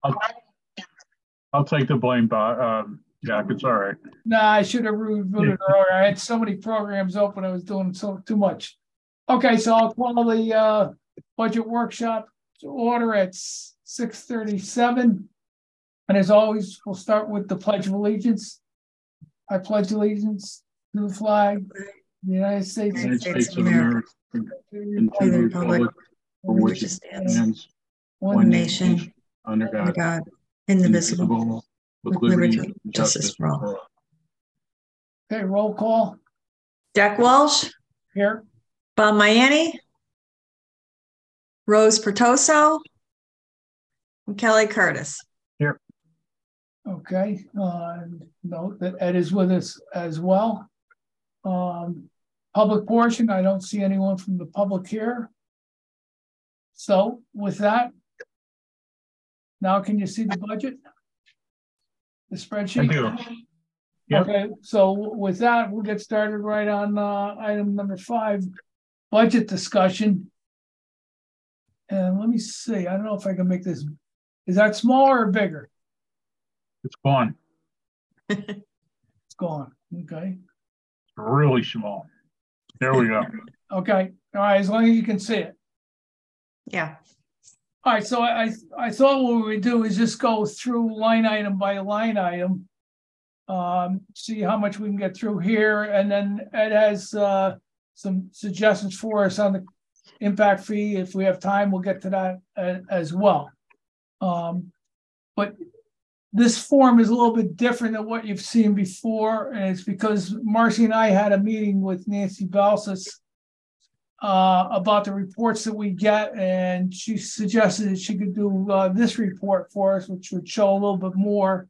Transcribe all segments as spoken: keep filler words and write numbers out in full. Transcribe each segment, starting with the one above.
I'll, I'll take the blame, but um, Jack, it's all right. No, nah, I should have rebooted earlier. I had so many programs open, I was doing so too much. Okay, so I'll call the uh, budget workshop to order at six thirty-seven. And as always, we'll start with the Pledge of Allegiance. I pledge allegiance to the flag of the United States, United States of America, and to the republic for which it stands, one nation, under God, God indivisible, with liberty and justice for all. Okay, roll call. Jack Walsh, Here. Bob Miami, Rose Pertoso, and Kelly Curtis. Here. Okay, uh, note that Ed is with us as well. Um, public portion, I don't see anyone from the public here. So with that, now can you see the budget? The spreadsheet? I do. Yep. Okay, so with that, we'll get started right on uh, item number five, budget discussion. And let me see, I don't know if I can make this, is that smaller or bigger? It's gone. It's gone, okay. Really small. There we go. Okay, all right, as long as you can see it. Yeah. All right, so I I thought what we would do is just go through line item by line item. Um, see how much we can get through here, and then Ed has uh, some suggestions for us on the impact fee. If we have time, we'll get to that uh, as well. Um, but this form is a little bit different than what you've seen before, and it's because Marcy and I had a meeting with Nancy Balsas uh, about the reports that we get, and she suggested that she could do uh, this report for us, which would show a little bit more.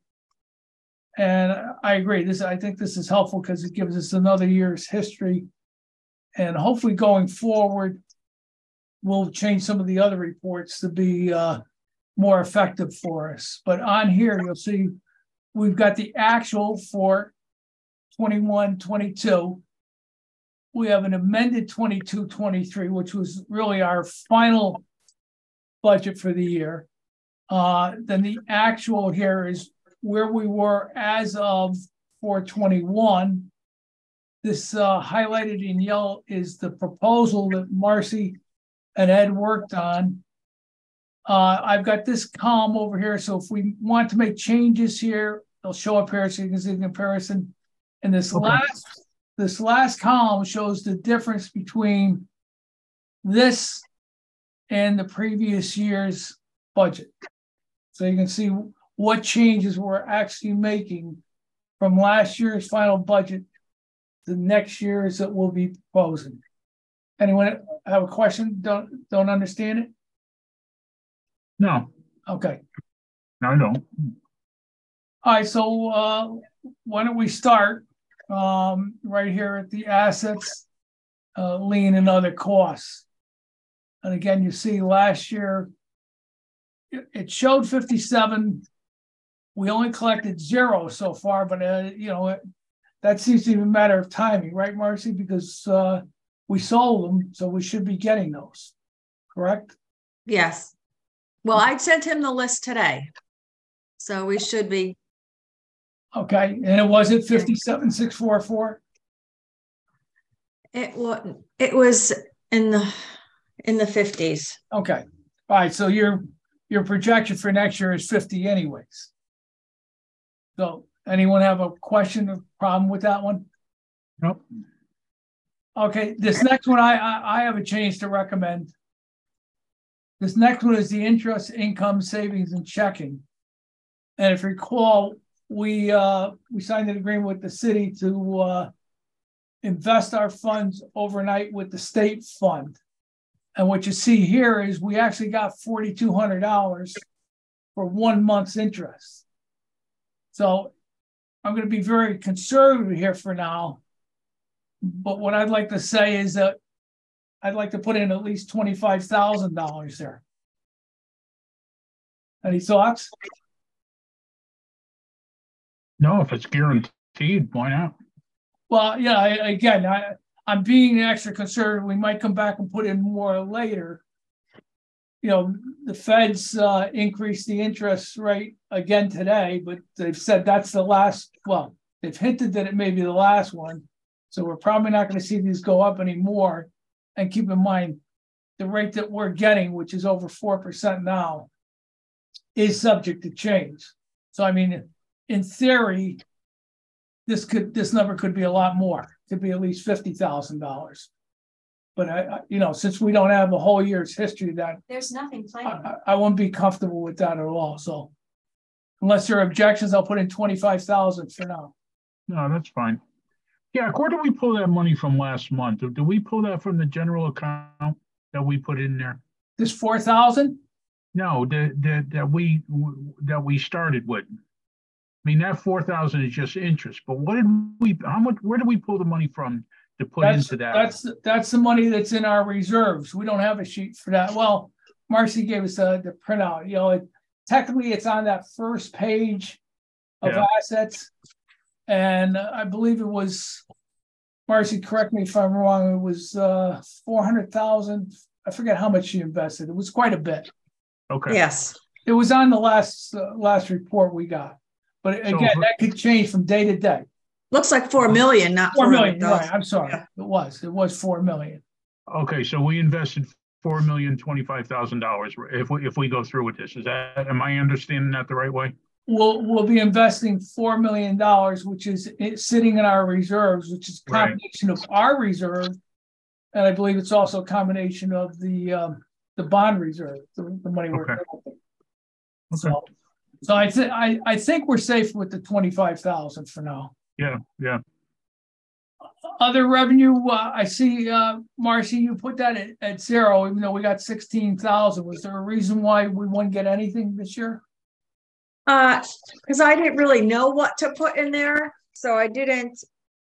And I agree. This, I think this is helpful because it gives us another year's history, and hopefully going forward, we'll change some of the other reports to be uh, more effective for us. But on here, you'll see we've got the actual for twenty-one twenty-two. We have an amended twenty-two twenty-three, which was really our final budget for the year. Uh, then the actual here is where we were as of four twenty-one. This uh, highlighted in yellow is the proposal that Marcy and Ed worked on. Uh, I've got this column over here, so if we want to make changes here, they'll show up here so you can see the comparison. And this okay. last this last column shows the difference between this and the previous year's budget. So you can see what changes we're actually making from last year's final budget to next year's that we'll be proposing. Anyone have a question? Don't don't understand it? No. Okay. No, I don't. All right, so uh, why don't we start um, right here at the assets, uh, lien and other costs. And again, you see last year, it, it showed fifty-seven. We only collected zero so far, but uh, you know, it, that seems to be a matter of timing, right, Marcy? Because uh, we sold them, so we should be getting those, correct? Yes. Well, I sent him the list today, so we should be. Okay, and it was at fifty-seven six four four. It was. It was in the in the fifties. Okay, all right. So your your projection for next year is fifty, anyways. So, anyone have a question or problem with that one? Nope. Okay, this next one I I, I have a change to recommend. This next one is the interest, income, savings, and checking. And if you recall, we uh, we signed an agreement with the city to uh, invest our funds overnight with the state fund. And what you see here is we actually got four thousand two hundred dollars for one month's interest. So I'm going to be very conservative here for now. But what I'd like to say is that I'd like to put in at least twenty-five thousand dollars there. Any thoughts? No, if it's guaranteed, why not? Well, yeah, I, again, I, I'm being extra conservative. We might come back and put in more later. you know, the feds uh, increased the interest rate again today, but they've said that's the last, well, they've hinted that it may be the last one. So we're probably not going to see these go up anymore. And keep in mind, the rate that we're getting, which is over four percent now, is subject to change. So, I mean, in theory, this could this number could be a lot more. It could be at least fifty thousand dollars. But I, I, you know, since we don't have a whole year's history of that, There's nothing planned. I, I won't be comfortable with that at all. So, unless there are objections, I'll put in twenty-five thousand for now. No, that's fine. Yeah, where did we pull that money from last month? Did we pull that from the general account that we put in there? This four thousand? No, that that that we that we started with. I mean, that four thousand is just interest. But what did we? How much? Where did we pull the money from to put That's, into that? that's that's the money that's in our reserves. We don't have a sheet for that. Well, Marcy gave us a, the printout. You know, it, technically, it's on that first page of Yeah. assets, and uh, I believe it was. Marcy, correct me if I'm wrong. It was uh, four hundred thousand. I forget how much she invested. It was quite a bit. Okay. Yes. It was on the last uh, last report we got, but So again, for- that could change from day to day. Looks like four million, not Four four million, hundred right? thousand. I'm sorry, Yeah. it was. It was four million. Okay, so we invested four million twenty-five thousand dollars if we if we go through with this. Is that, am I understanding that the right way? We'll we'll be investing four million dollars, which is it's sitting in our reserves, which is a Right. combination of our reserve, and I believe it's also a combination of the um, the bond reserve, the, the money we're Okay. holding. So, so I think I I think we're safe with the twenty-five thousand for now. Yeah, yeah. Other revenue, uh, I see, uh, Marcy, you put that at, at zero, even though we got sixteen thousand. Was there a reason why we wouldn't get anything this year? Uh, because I didn't really know what to put in there, so I didn't.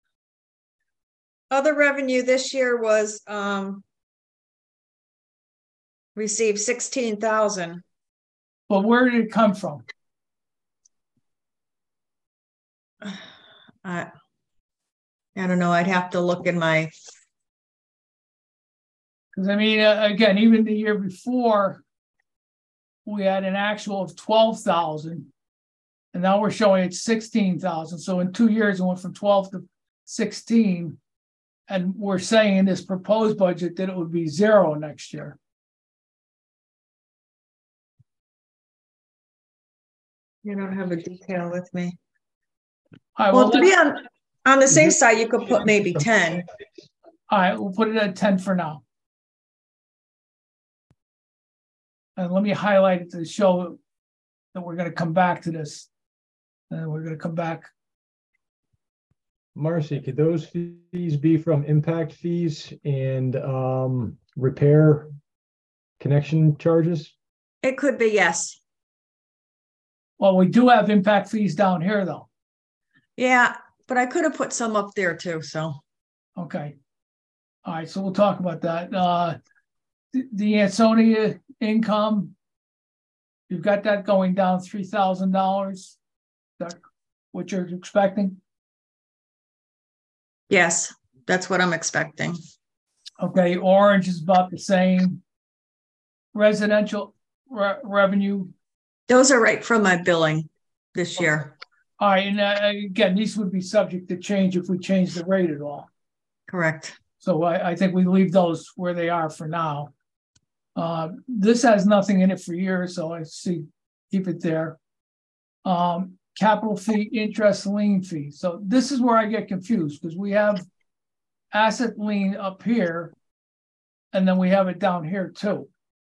Other revenue this year was, um. Received sixteen thousand. But where did it come from? I, I don't know, I'd have to look in my, Because I mean, uh, again, even the year before, we had an actual of twelve thousand. And now we're showing it sixteen thousand. So in two years, it went from twelve to sixteen. And we're saying in this proposed budget that it would be zero next year. you don't have a detail with me. All right, Well, well, to be let's- on, on the safe side, you could put maybe ten. all right, we'll put it at ten for now. And let me highlight it to show that we're gonna come back to this. And we're gonna come back. Marcy, could those fees be from impact fees and um, repair connection charges? It could be, yes. Well, we do have impact fees down here, though. Yeah, but I could have put some up there too, so. Okay. All right, so we'll talk about that. Uh, the, the Ansonia income, you've got that going down three thousand dollars. That what you're expecting? Yes, that's what I'm expecting. Okay, Orange is about the same. Residential re- revenue. Those are right from my billing this year. All right, and uh, again, these would be subject to change if we change the rate at all. Correct. So I, I think we leave those where they are for now. Uh, this has nothing in it for years, so I see, keep it there. Um, capital fee, interest, lien fee. So this is where I get confused because we have asset lien up here, and then we have it down here too.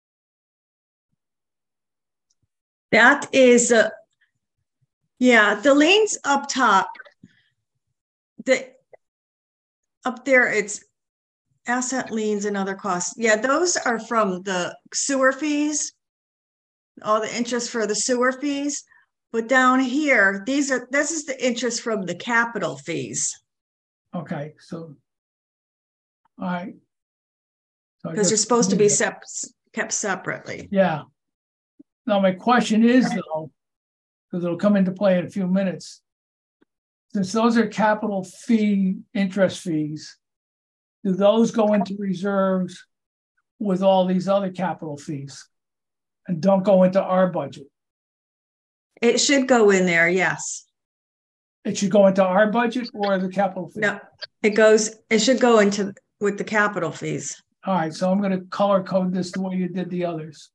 That is, uh, yeah, the liens up top. The, up there, it's asset liens and other costs. Yeah, those are from the sewer fees. All the interest for the sewer fees. But down here, these are, this is the interest from the capital fees. Okay, so. All right. So I Because they're guess- supposed to be sep- kept separately. Yeah. Now, my question is though, because it'll come into play in a few minutes. Since those are capital fee interest fees, do those go into reserves with all these other capital fees? and don't go into our budget. It should go in there, yes. It should go into our budget or the capital fee? No, it goes, it should go into with the capital fees. All right, so I'm going to color code this the way you did the others.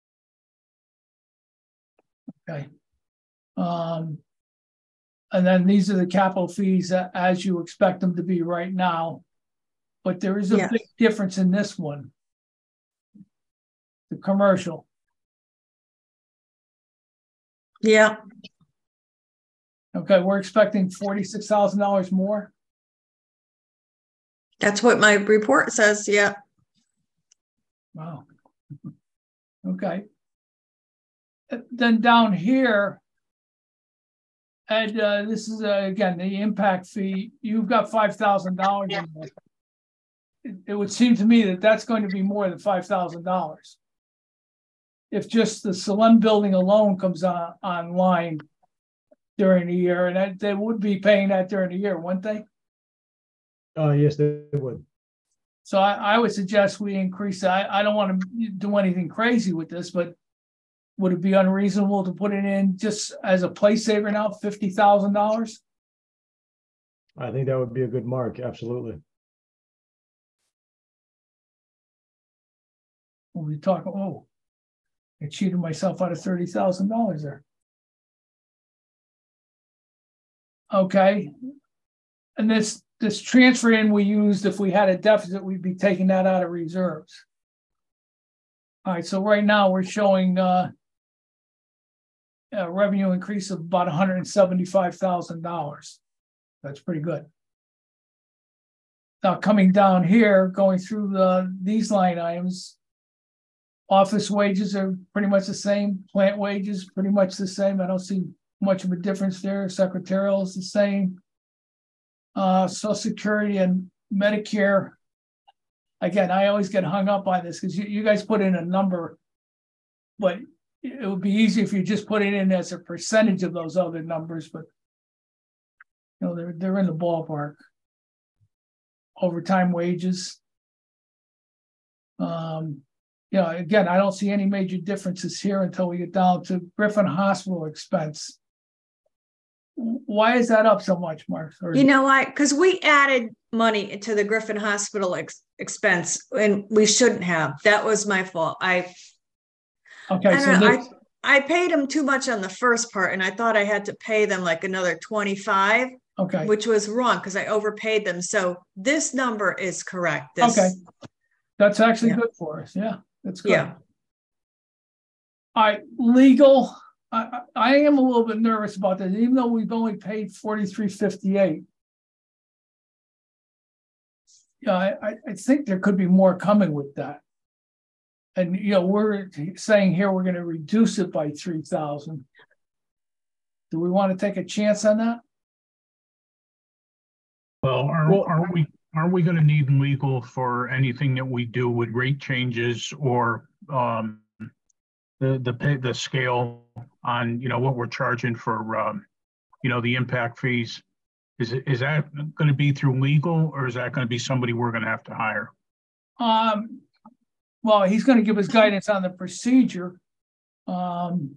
Okay. Um, and then these are the capital fees as you expect them to be right now. But there is a yes. big difference in this one. The commercial. Yeah. Okay, we're expecting forty-six thousand dollars more. That's what my report says, yeah. Wow. Okay. Then down here, and uh, this is, uh, again, the impact fee, you've got five thousand dollars in there. It, it would seem to me that that's going to be more than five thousand dollars. If just the Salem building alone comes on online during the year, and that, they would be paying that during the year, wouldn't they? Uh, yes, they would. So I, I would suggest we increase. I, I don't want to do anything crazy with this, but would it be unreasonable to put it in just as a place saver now, fifty thousand dollars? I think that would be a good mark. Absolutely. When we talk, oh, I cheated myself out of thirty thousand dollars there. Okay. And this, this transfer in we used, if we had a deficit, we'd be taking that out of reserves. All right, so right now we're showing uh, a revenue increase of about one hundred seventy-five thousand dollars. That's pretty good. Now coming down here, going through the these line items, office wages are pretty much the same. Plant wages pretty much the same. I don't see much of a difference there. Secretarial is the same. Uh, Social Security and Medicare. Again, I always get hung up on this because you, you guys put in a number, but it would be easy if you just put it in as a percentage of those other numbers, but you know, they're they're in the ballpark. Overtime wages. Um, you know, again, I don't see any major differences here until we get down to Griffin Hospital expense. Why is that up so much, Mark? Or you know why? Because we added money to the Griffin Hospital ex expense, and we shouldn't have. That was my fault. I okay. I, So know, this, I I paid them too much on the first part, and I thought I had to pay them like another twenty-five. Okay. Which was wrong because I overpaid them. So this number is correct. This, okay. That's actually yeah. good for us. Yeah, that's good. Yeah. All right, legal. I, I am a little bit nervous about that, even though we've only paid forty-three fifty-eight. Yeah, I, I think there could be more coming with that. And you know, we're saying here we're going to reduce it by three thousand. Do we want to take a chance on that? Well, are, Well, are we are we going to need legal for anything that we do with rate changes or um, the the pay the scale on you know what we're charging for um, you know the impact fees? Is it is that going to be through legal or is that going to be somebody we're going to have to hire? Um, well, he's going to give us guidance on the procedure. Um,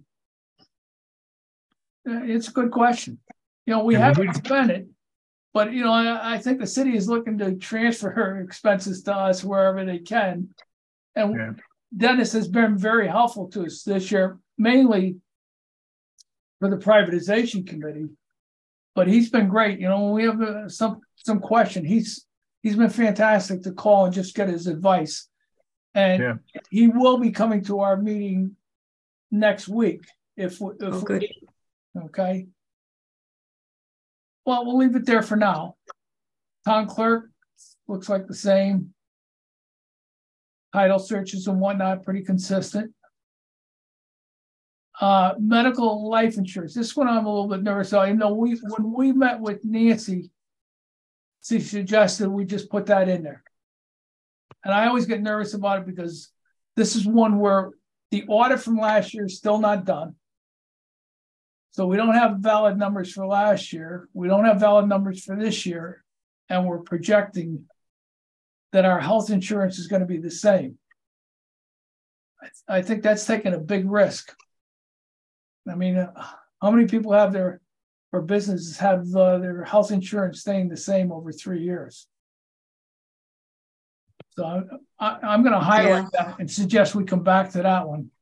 it's a good question. You know, we Yeah, haven't we- spent it, but you know, I, I think the city is looking to transfer her expenses to us wherever they can. And Yeah. Dennis has been very helpful to us this year, mainly for the privatization committee. But he's been great. You know, when we have uh, some some question, he's he's been fantastic to call and just get his advice. And Yeah. he will be coming to our meeting next week if if Oh, good. we, okay. Well, we'll leave it there for now. Town clerk looks like the same. Title searches and whatnot, pretty consistent. Uh, medical life insurance. This one I'm a little bit nervous about. You know, we when we met with Nancy, she suggested we just put that in there. And I always get nervous about it because this is one where the audit from last year is still not done. So we don't have valid numbers for last year. We don't have valid numbers for this year. And we're projecting that our health insurance is going to be the same. I, I think that's taking a big risk. I mean, uh, how many people have their, or businesses have uh, their health insurance staying the same over three years? So I, I, I'm going to highlight yeah. that and suggest we come back to that one.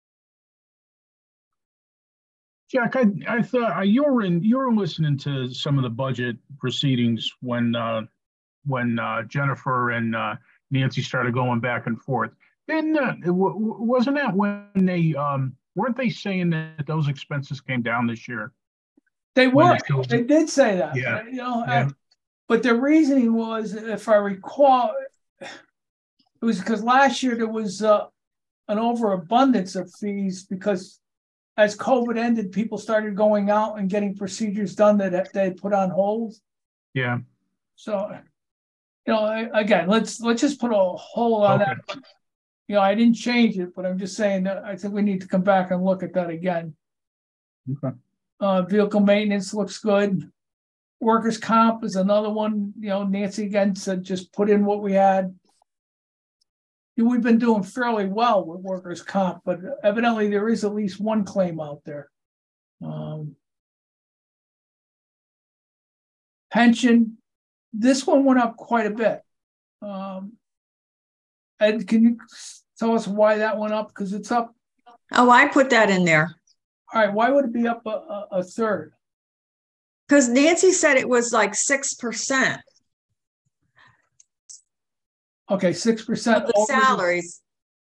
Jack, I, I thought you were in, you were listening to some of the budget proceedings when uh, when uh, Jennifer and uh, Nancy started going back and forth. Then uh, wasn't that when they um, weren't they saying that those expenses came down this year? They were. They, they did say that. Yeah. You know, yeah. I, but their reasoning was, if I recall, it was because last year there was uh, an overabundance of fees because as COVID ended, people started going out and getting procedures done that they put on hold. Yeah. So, you know, again, let's let's just put a hold on okay. that. You know, I didn't change it, but I'm just saying that I think we need to come back and look at that again. Okay. Uh, vehicle maintenance looks good. Workers' comp is another one. You know, Nancy again said just put in what we had. We've been doing fairly well with workers' comp, but evidently there is at least one claim out there. Um, pension, this one went up quite a bit. Um, Ed, can you tell us why that went up? Because it's up. Oh, I put that in there. All right, why would it be up a, a, a third? Because Nancy said it was like six percent. Okay, six percent of the salaries.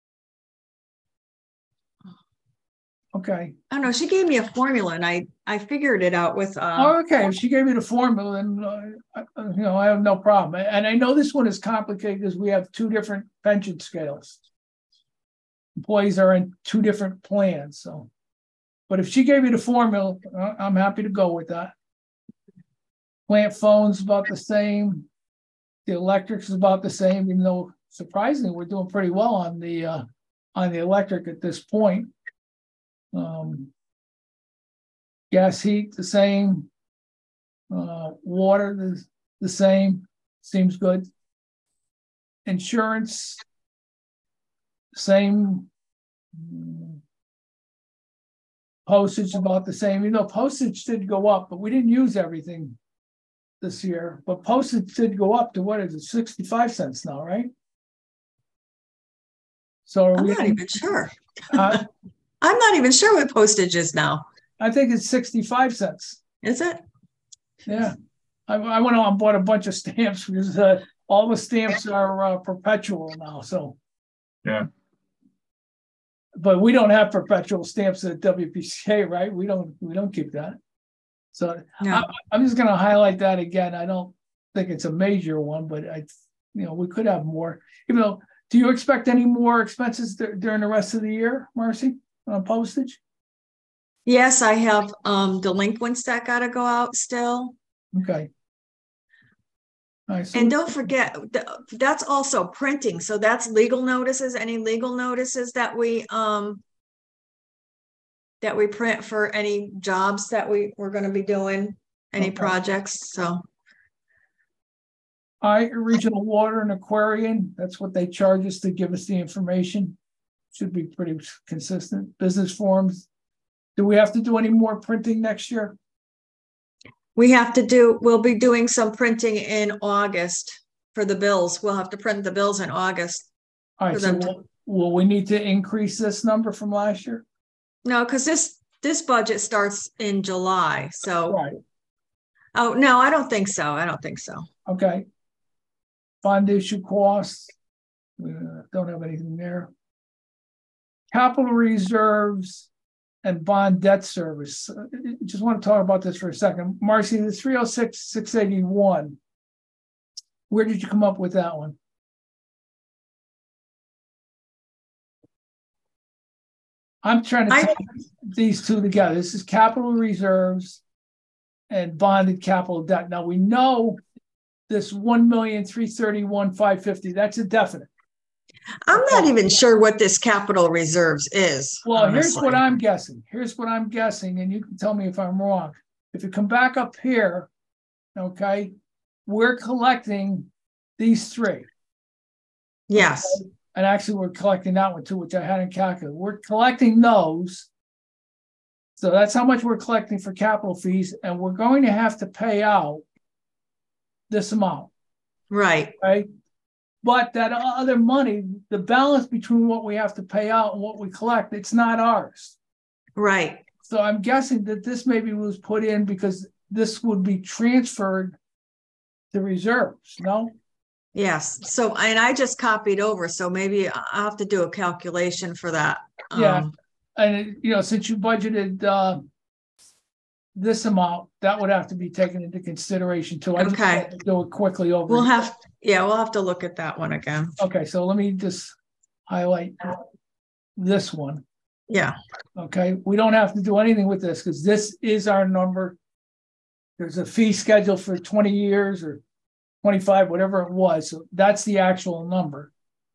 The... Okay. I don't know. She gave me a formula, and I I figured it out with. Uh... Oh, okay. If she gave me the formula, then uh, you know I have no problem. And I know this one is complicated because we have two different pension scales. Employees are in two different plans, so. But if she gave me the formula, I'm happy to go with that. Plant phone's about the same. The electric's is about the same, even though surprisingly we're doing pretty well on the uh, on the electric at this point. Um, gas, heat, the same. Uh, water, the, the same. Seems good. Insurance, same. Postage about the same. You know, postage did go up, but we didn't use everything this year. But postage did go up to what is it, sixty-five cents now, right? So are I'm we not even sure. Uh, I'm not even sure what postage is now. I think it's sixty-five cents. Is it? Yeah. I, I went out and bought a bunch of stamps because uh, all the stamps are uh, perpetual now. So yeah. But we don't have perpetual stamps at W P C A, right? We don't. We don't keep that. So no. I, I'm just going to highlight that again. I don't think it's a major one, but I, you know, we could have more. Even though, do you expect any more expenses th- during the rest of the year, Marcy, on postage? Yes, I have um, delinquents that got to go out still. Okay. Right, so and don't forget, that's also printing. So that's legal notices, any legal notices that we um, that we print for any jobs that we, we're going to be doing, any okay. projects. So I Regional Water and Aquarian, that's what they charge us to give us the information. Should be pretty consistent. Business forms. Do we have to do any more printing next year? We have to do, we'll be doing some printing in August for the bills. We'll have to print the bills in August. All right, so will, to... will we need to increase this number from last year? No, because this this budget starts in July. So, right. Oh, no, I don't think so. I don't think so. Okay. Bond issue costs. We don't have anything there. Capital reserves and bond debt service. I just want to talk about this for a second. Marcy, the three oh six, six eighty-one, where did you come up with that one? I'm trying to I... take these two together. This is capital reserves and bonded capital debt. Now we know this one million three thirty-one five fifty. That's a definite. I'm not even sure what this capital reserves is. Well, honestly. Here's what I'm guessing. Here's what I'm guessing, and you can tell me if I'm wrong. If you come back up here, okay, we're collecting these three. Yes. Okay? And actually, we're collecting that one too, which I hadn't calculated. We're collecting those. So that's how much we're collecting for capital fees, and we're going to have to pay out this amount. Right. Right. But that other money, the balance between what we have to pay out and what we collect, it's not ours. Right. So I'm guessing that this maybe was put in because this would be transferred to reserves, no? Yes. So, and I just copied over, so maybe I'll have to do a calculation for that. Yeah. Um, And, you know, since you budgeted uh, this amount, that would have to be taken into consideration too. I just Okay. had to do it quickly over. We'll have, yeah, we'll have to look at that one again. Okay, so let me just highlight this one. Yeah. Okay, we don't have to do anything with this because this is our number. There's a fee schedule for twenty years or twenty-five, whatever it was. So that's the actual number.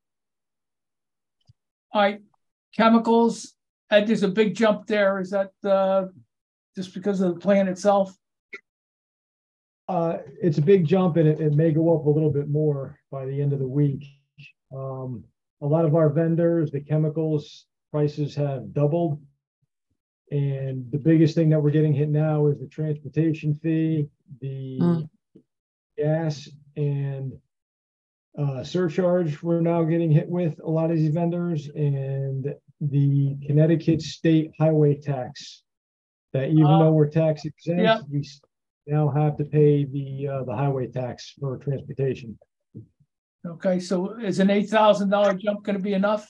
All right, chemicals. Ed, there's a big jump there. Is that uh, just because of the plan itself? Uh, it's a big jump, and it, it may go up a little bit more by the end of the week. Um, a lot of our vendors, the chemicals prices have doubled. And the biggest thing that we're getting hit now is the transportation fee, the Mm. gas and uh, surcharge we're now getting hit with, a lot of these vendors, and the Connecticut state highway tax. That even Uh, though we're tax exempt, yeah. we s- now have to pay the uh, the highway tax for transportation. Okay, so is an eight thousand dollar jump going to be enough?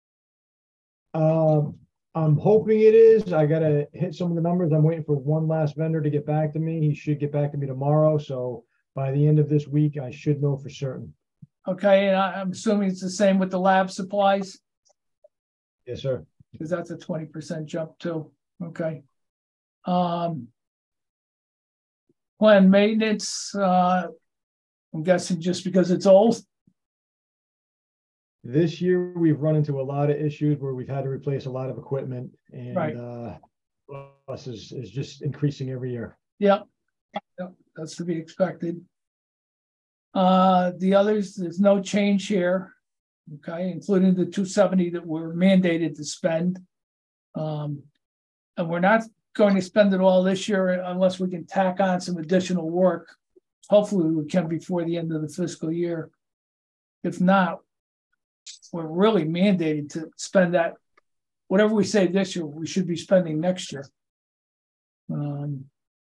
Um, I'm hoping it is. I gotta hit some of the numbers. I'm waiting for one last vendor to get back to me. He should get back to me tomorrow. So by the end of this week, I should know for certain. Okay, and I, I'm assuming it's the same with the lab supplies Yes, sir. because that's a twenty percent jump too. Okay. Um, plan maintenance. Uh, I'm guessing just because it's old. This year, we've run into a lot of issues where we've had to replace a lot of equipment, and Right. uh, us is, is just increasing every year. Yep. Yep, that's to be expected. Uh, the others, there's no change here. Okay, including the two seventy that we're mandated to spend. Um, and we're not going to spend it all this year unless we can tack on some additional work. Hopefully we can before the end of the fiscal year. If not, we're really mandated to spend that. Whatever we save this year, we should be spending next year. Um,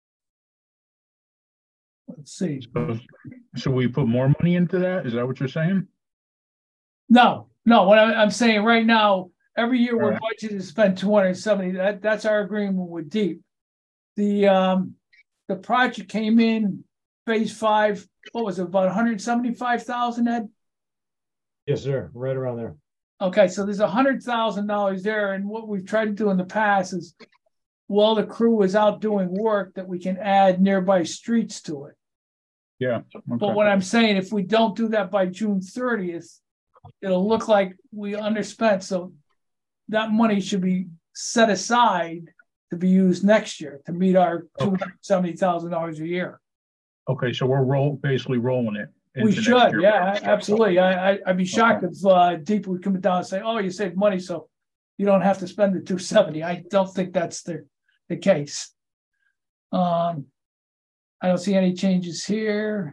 let's see. So, so we put more money into that? Is that what you're saying? No, no, what I, I'm saying right now, every year we're Alright. budgeted to spend two hundred seventy, that, that's our agreement with Deep. The, um, the project came in phase five, what was it, about one hundred seventy-five thousand, Ed? Yes, sir. Right around there. Okay, so there's a hundred thousand dollars there, and what we've tried to do in the past is, while the crew is out doing work, that we can add nearby streets to it. Yeah. But okay. what I'm saying, if we don't do that by June thirtieth, it'll look like we underspent, so that money should be set aside to be used next year to meet our two hundred seventy thousand dollars a year. Okay, so we're roll, basically rolling it. We into next should, year. yeah, absolutely. I, I, I'd be shocked if, uh, Deep would come down and say, oh, you saved money, so you don't have to spend the two seventy. I don't think that's the, the case. Um, I don't see any changes here.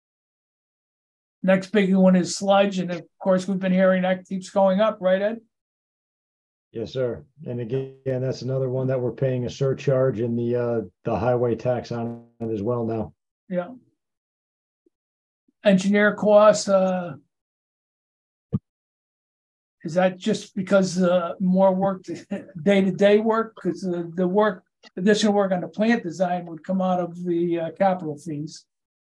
Next big one is sludge, and of course, we've been hearing that keeps going up, right, Ed? Yes, sir. And again, that's another one that we're paying a surcharge in the uh, the highway tax on it as well now. Yeah. Engineer costs, uh. Is that just because uh more work, day-to-day work, because the the work, additional work on the plant design would come out of the uh, capital fees?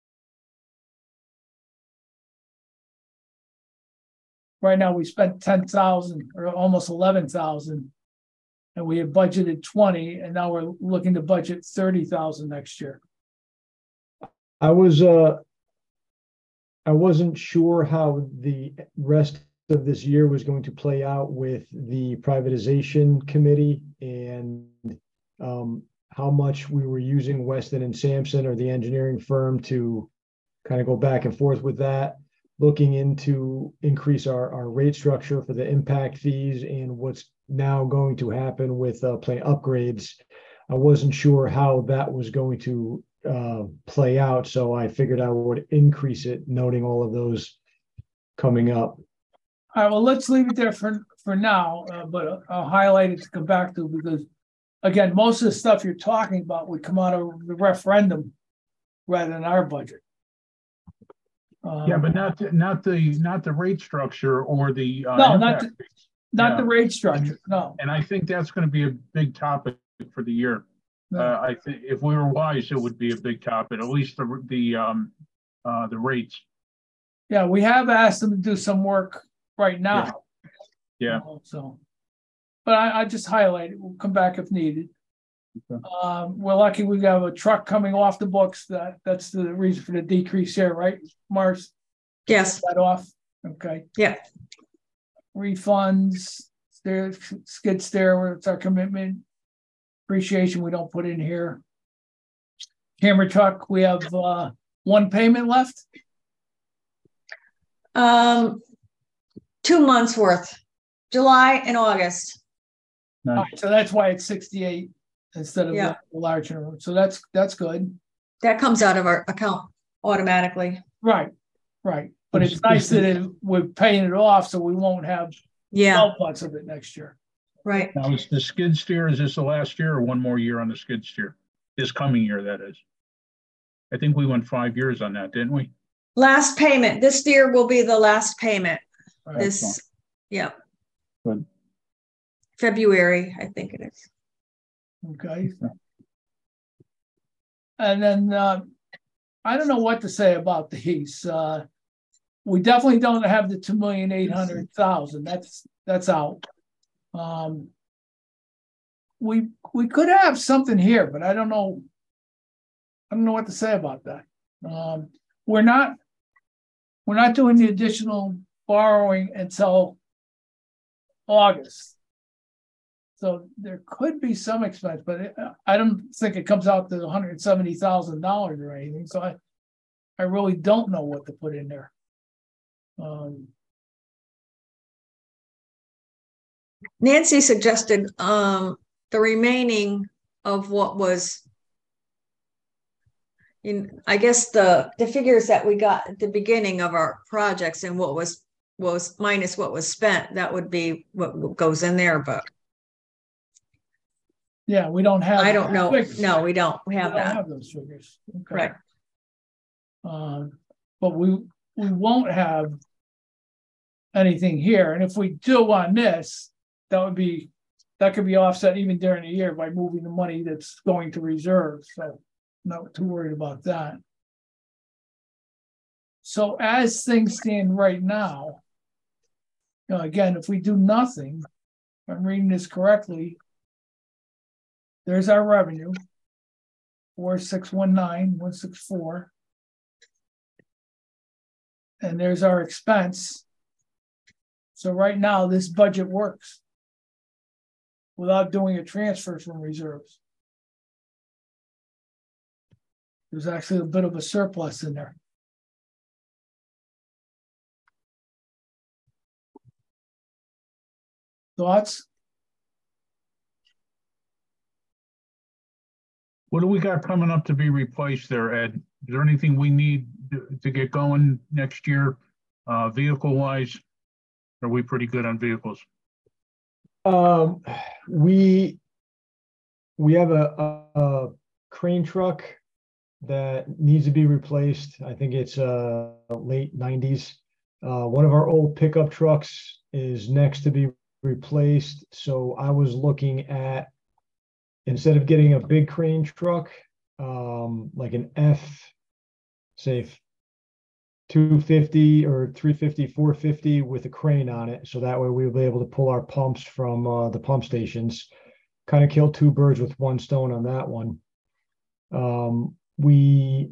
Right now, we spent ten thousand or almost eleven thousand. And we have budgeted twenty, and now we're looking to budget thirty thousand next year. I was uh I wasn't sure how the rest of this year was going to play out with the privatization committee and um how much we were using Weston and Sampson or the engineering firm to kind of go back and forth with that. looking into increase our, our rate structure for the impact fees and what's now going to happen with uh, plant upgrades. I wasn't sure how that was going to uh, play out, so I figured I would increase it, noting all of those coming up. All right, well, let's leave it there for, for now, uh, but I'll highlight it to come back to, because again, most of the stuff you're talking about would come out of the referendum rather than our budget. Um, Yeah, but not, the- not the, not the rate structure or the. uh, No, not impact. Not Yeah. the rate structure, no. And I think that's going to be a big topic for the year. No. Uh, I think if we were wise, it would be a big topic, at least the, the, um, uh, the rates. Yeah, we have asked them to do some work right now. Yeah. Uh, So, but I, I just highlight it. We'll come back if needed. Okay. Um, we're lucky we have a truck coming off the books. That, that's the reason for the decrease here, right, Mars? Yes. That off, okay. Yeah. Refunds, stair, skid stair, it's our commitment. Appreciation we don't put in here. Camera truck, we have uh one payment left. Um, two months worth, July and August. All right, so that's why it's sixty-eight instead of Yeah. the larger one. So that's that's good. That comes out of our account automatically. Right, right. But it's nice that it, we're paying it off, so we won't have Yeah, twelve months of it next year. right. Now, is the skid steer, is this the last year or one more year on the skid steer? This coming year, that is. I think we went five years on that, didn't we? Last payment. This year will be the last payment. Right. This, yeah. Good. February, I think it is. Okay. And then uh, I don't know what to say about these. Uh, we definitely don't have the two million eight hundred thousand. That's that's out. Um, we we could have something here, but I don't know. I don't know what to say about that. Um, we're not we're not doing the additional borrowing until August. So there could be some expense, but it, I don't think it comes out to one hundred seventy thousand dollars or anything. So I, I really don't know what to put in there. Um, Nancy suggested um, the remaining of what was, in, I guess the the figures that we got at the beginning of our projects and what was was minus what was spent. That would be what goes in there, but yeah, we don't have. I don't know. figures. No, we don't. We We have don't that. have those figures. Okay. Right. Um, but we we won't have anything here, and if we do on this, that would be that could be offset even during the year by moving the money that's going to reserves. So not too worried about that. So as things stand right now, you know, again, if we do nothing, if I'm reading this correctly, there's our revenue, four six one nine one six four. And there's our expense. So right now, this budget works without doing a transfer from reserves. There's actually a bit of a surplus in there. Thoughts? What do we got coming up to be replaced there, Ed? Is there anything we need to, to get going next year, uh, vehicle wise? Are we pretty good on vehicles? Um, we we have a, a, a crane truck that needs to be replaced. I think it's uh late nineties. Uh, one of our old pickup trucks is next to be replaced. So I was looking at, instead of getting a big crane truck, um, like an F, say two fifty or three fifty, four fifty with a crane on it. So that way we'll be able to pull our pumps from uh, the pump stations, kind of kill two birds with one stone on that one. Um, we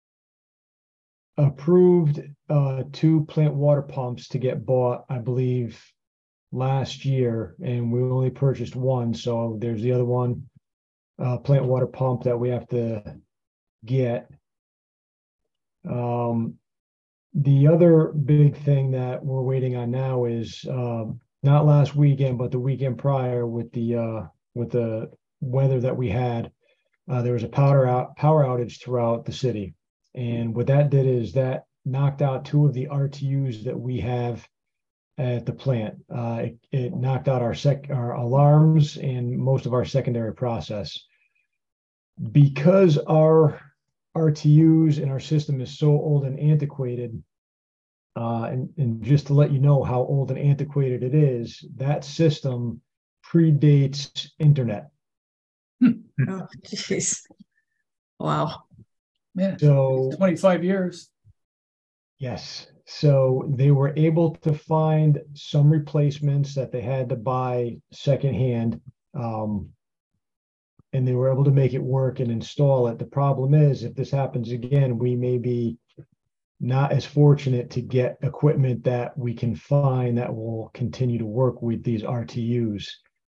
approved uh, two plant water pumps to get bought, I believe, last year, and we only purchased one. So there's the other one, uh, plant water pump that we have to get. Um, the other big thing that we're waiting on now is um, not last weekend, but the weekend prior with the uh, with the weather that we had. Uh, there was a power out power outage throughout the city, and what that did is that knocked out two of the R T Us that we have at the plant. Uh, it, it knocked out our sec our alarms and most of our secondary process. Because our R T Us and our system is so old and antiquated, uh, and, and just to let you know how old and antiquated it is, that system predates internet. Oh, jeez. Wow. Yeah, So twenty-five years. yes. So they were able to find some replacements that they had to buy secondhand. Um, and they were able to make it work and install it. The problem is, if this happens again, we may be not as fortunate to get equipment that we can find that will continue to work with these R T Us.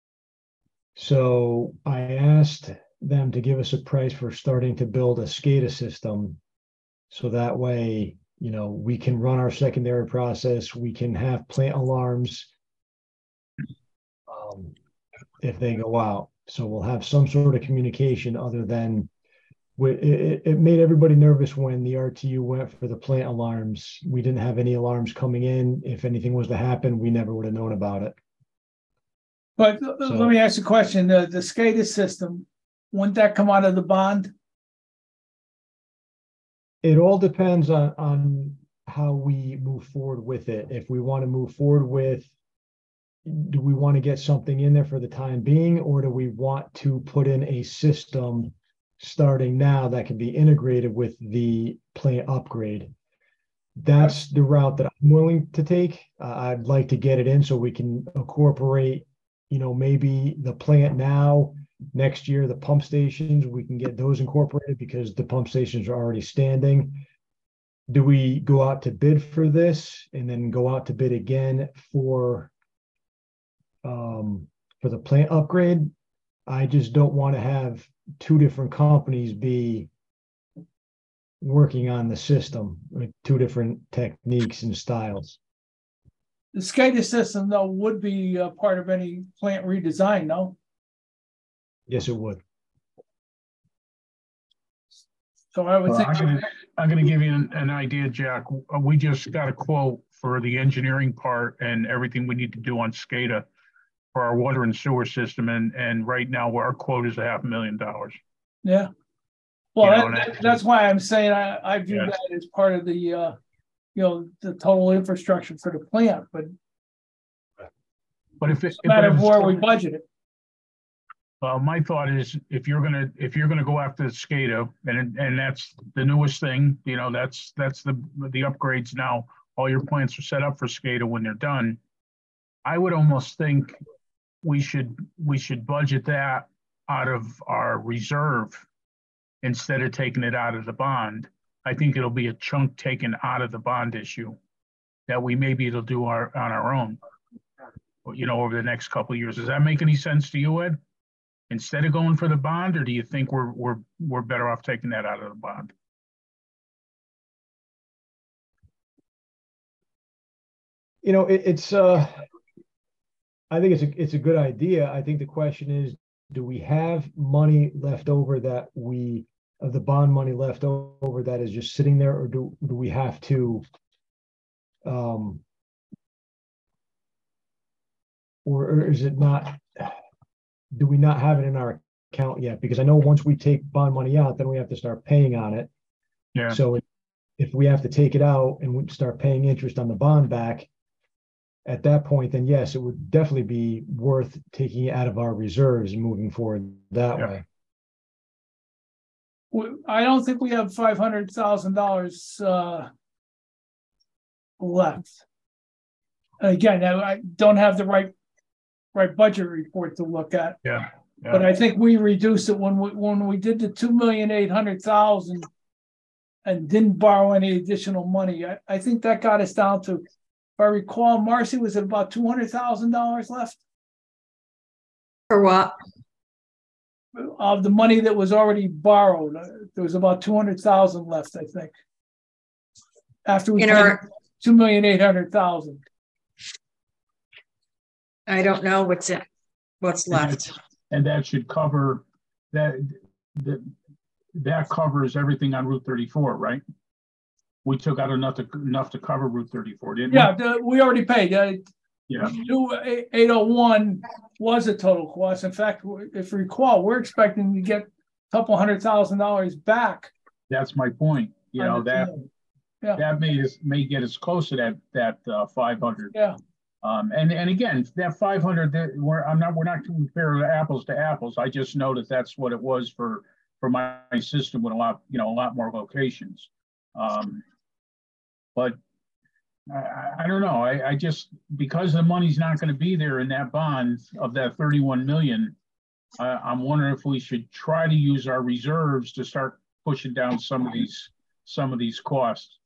So I asked them to give us a price for starting to build a SCADA system. So that way, you know, we can run our secondary process, we can have plant alarms um, if they go out. So we'll have some sort of communication other than it, it made everybody nervous when the R T U went for the plant alarms. We didn't have any alarms coming in. If anything was to happen, we never would have known about it. But so, let me ask you a question. The, the SCADA system, wouldn't that come out of the bond? It all depends on, on how we move forward with it. If we want to move forward with, do we want to get something in there for the time being, or do we want to put in a system starting now that can be integrated with the plant upgrade? That's the route that I'm willing to take. Uh, I'd like to get it in so we can incorporate, you know, maybe the plant now, next year, the pump stations, we can get those incorporated because the pump stations are already standing. Do we go out to bid for this and then go out to bid again for um, for the plant upgrade? I just don't want to have two different companies be working on the system with two different techniques and styles. The SCADA system, though, would be a part of any plant redesign, no? Yes, it would. So I would Well, think. I'm gonna, I'm gonna give you an, an idea, Jack. We just got a quote for the engineering part and everything we need to do on SCADA for our water and sewer system, and and right now our quote is a half a million dollars. Yeah. Well, You know, that, that- that's why I'm saying I, I view Yeah. that as part of the, uh, you know, the total infrastructure for the plant, but But if it, it's a matter of where we if, budget it. uh, my thought is, if you're gonna if you're gonna go after the SCADA, and and that's the newest thing, you know, that's that's the the upgrades now. All your plants are set up for SCADA when they're done. I would almost think we should we should budget that out of our reserve instead of taking it out of the bond. I think it'll be a chunk taken out of the bond issue that we may be able to do our on our own, you know, over the next couple of years. Does that make any sense to you, Ed? Instead of going for the bond, or do you think we're we're we're better off taking that out of the bond? You know, it, it's uh I think it's a it's a good idea. I think the question is, do we have money left over that we of the bond money left over that is just sitting there, or do do we have to um or, or is it not, do we not have it in our account yet? Because I know once we take bond money out, then we have to start paying on it. Yeah. So if we have to take it out and we start paying interest on the bond back, at that point, then yes, it would definitely be worth taking it out of our reserves and moving forward that Yeah. way. We- I don't think we have five hundred thousand dollars uh, left. Again, I, I don't have the right right budget report to look at, Yeah. Yeah. but I think we reduced it when we when we did the two million eight hundred thousand and didn't borrow any additional money. I, I think that got us down to, if I recall, Marcy, was it about two hundred thousand dollars left For what? of the money that was already borrowed? Uh, There was about two hundred thousand left, I think. after we In paid our- two million eight hundred thousand. I don't know what's in, what's And left. that- And that should cover, that, that, that covers everything on Route thirty-four, right? We took out enough to, enough to cover Route thirty-four, didn't we? Yeah, the- we already paid. Uh, Yeah, New eight oh one was a total cost. In fact, if you recall, we're expecting to get a couple hundred thousand dollars back. that's my point. You know, on the that, two. Yeah. that may, may get us close to that, that, uh, five hundred. Yeah, Um, and, and again, that five hundred, that we're, I'm not, we're not comparing apples to apples. I just know that that's what it was for, for my system with a lot, you know, a lot more locations. Um, but I, I, I don't know. I, I just, because the money's not going to be there in that bond of that thirty-one million, I, I'm wondering if we should try to use our reserves to start pushing down some of these, some of these costs.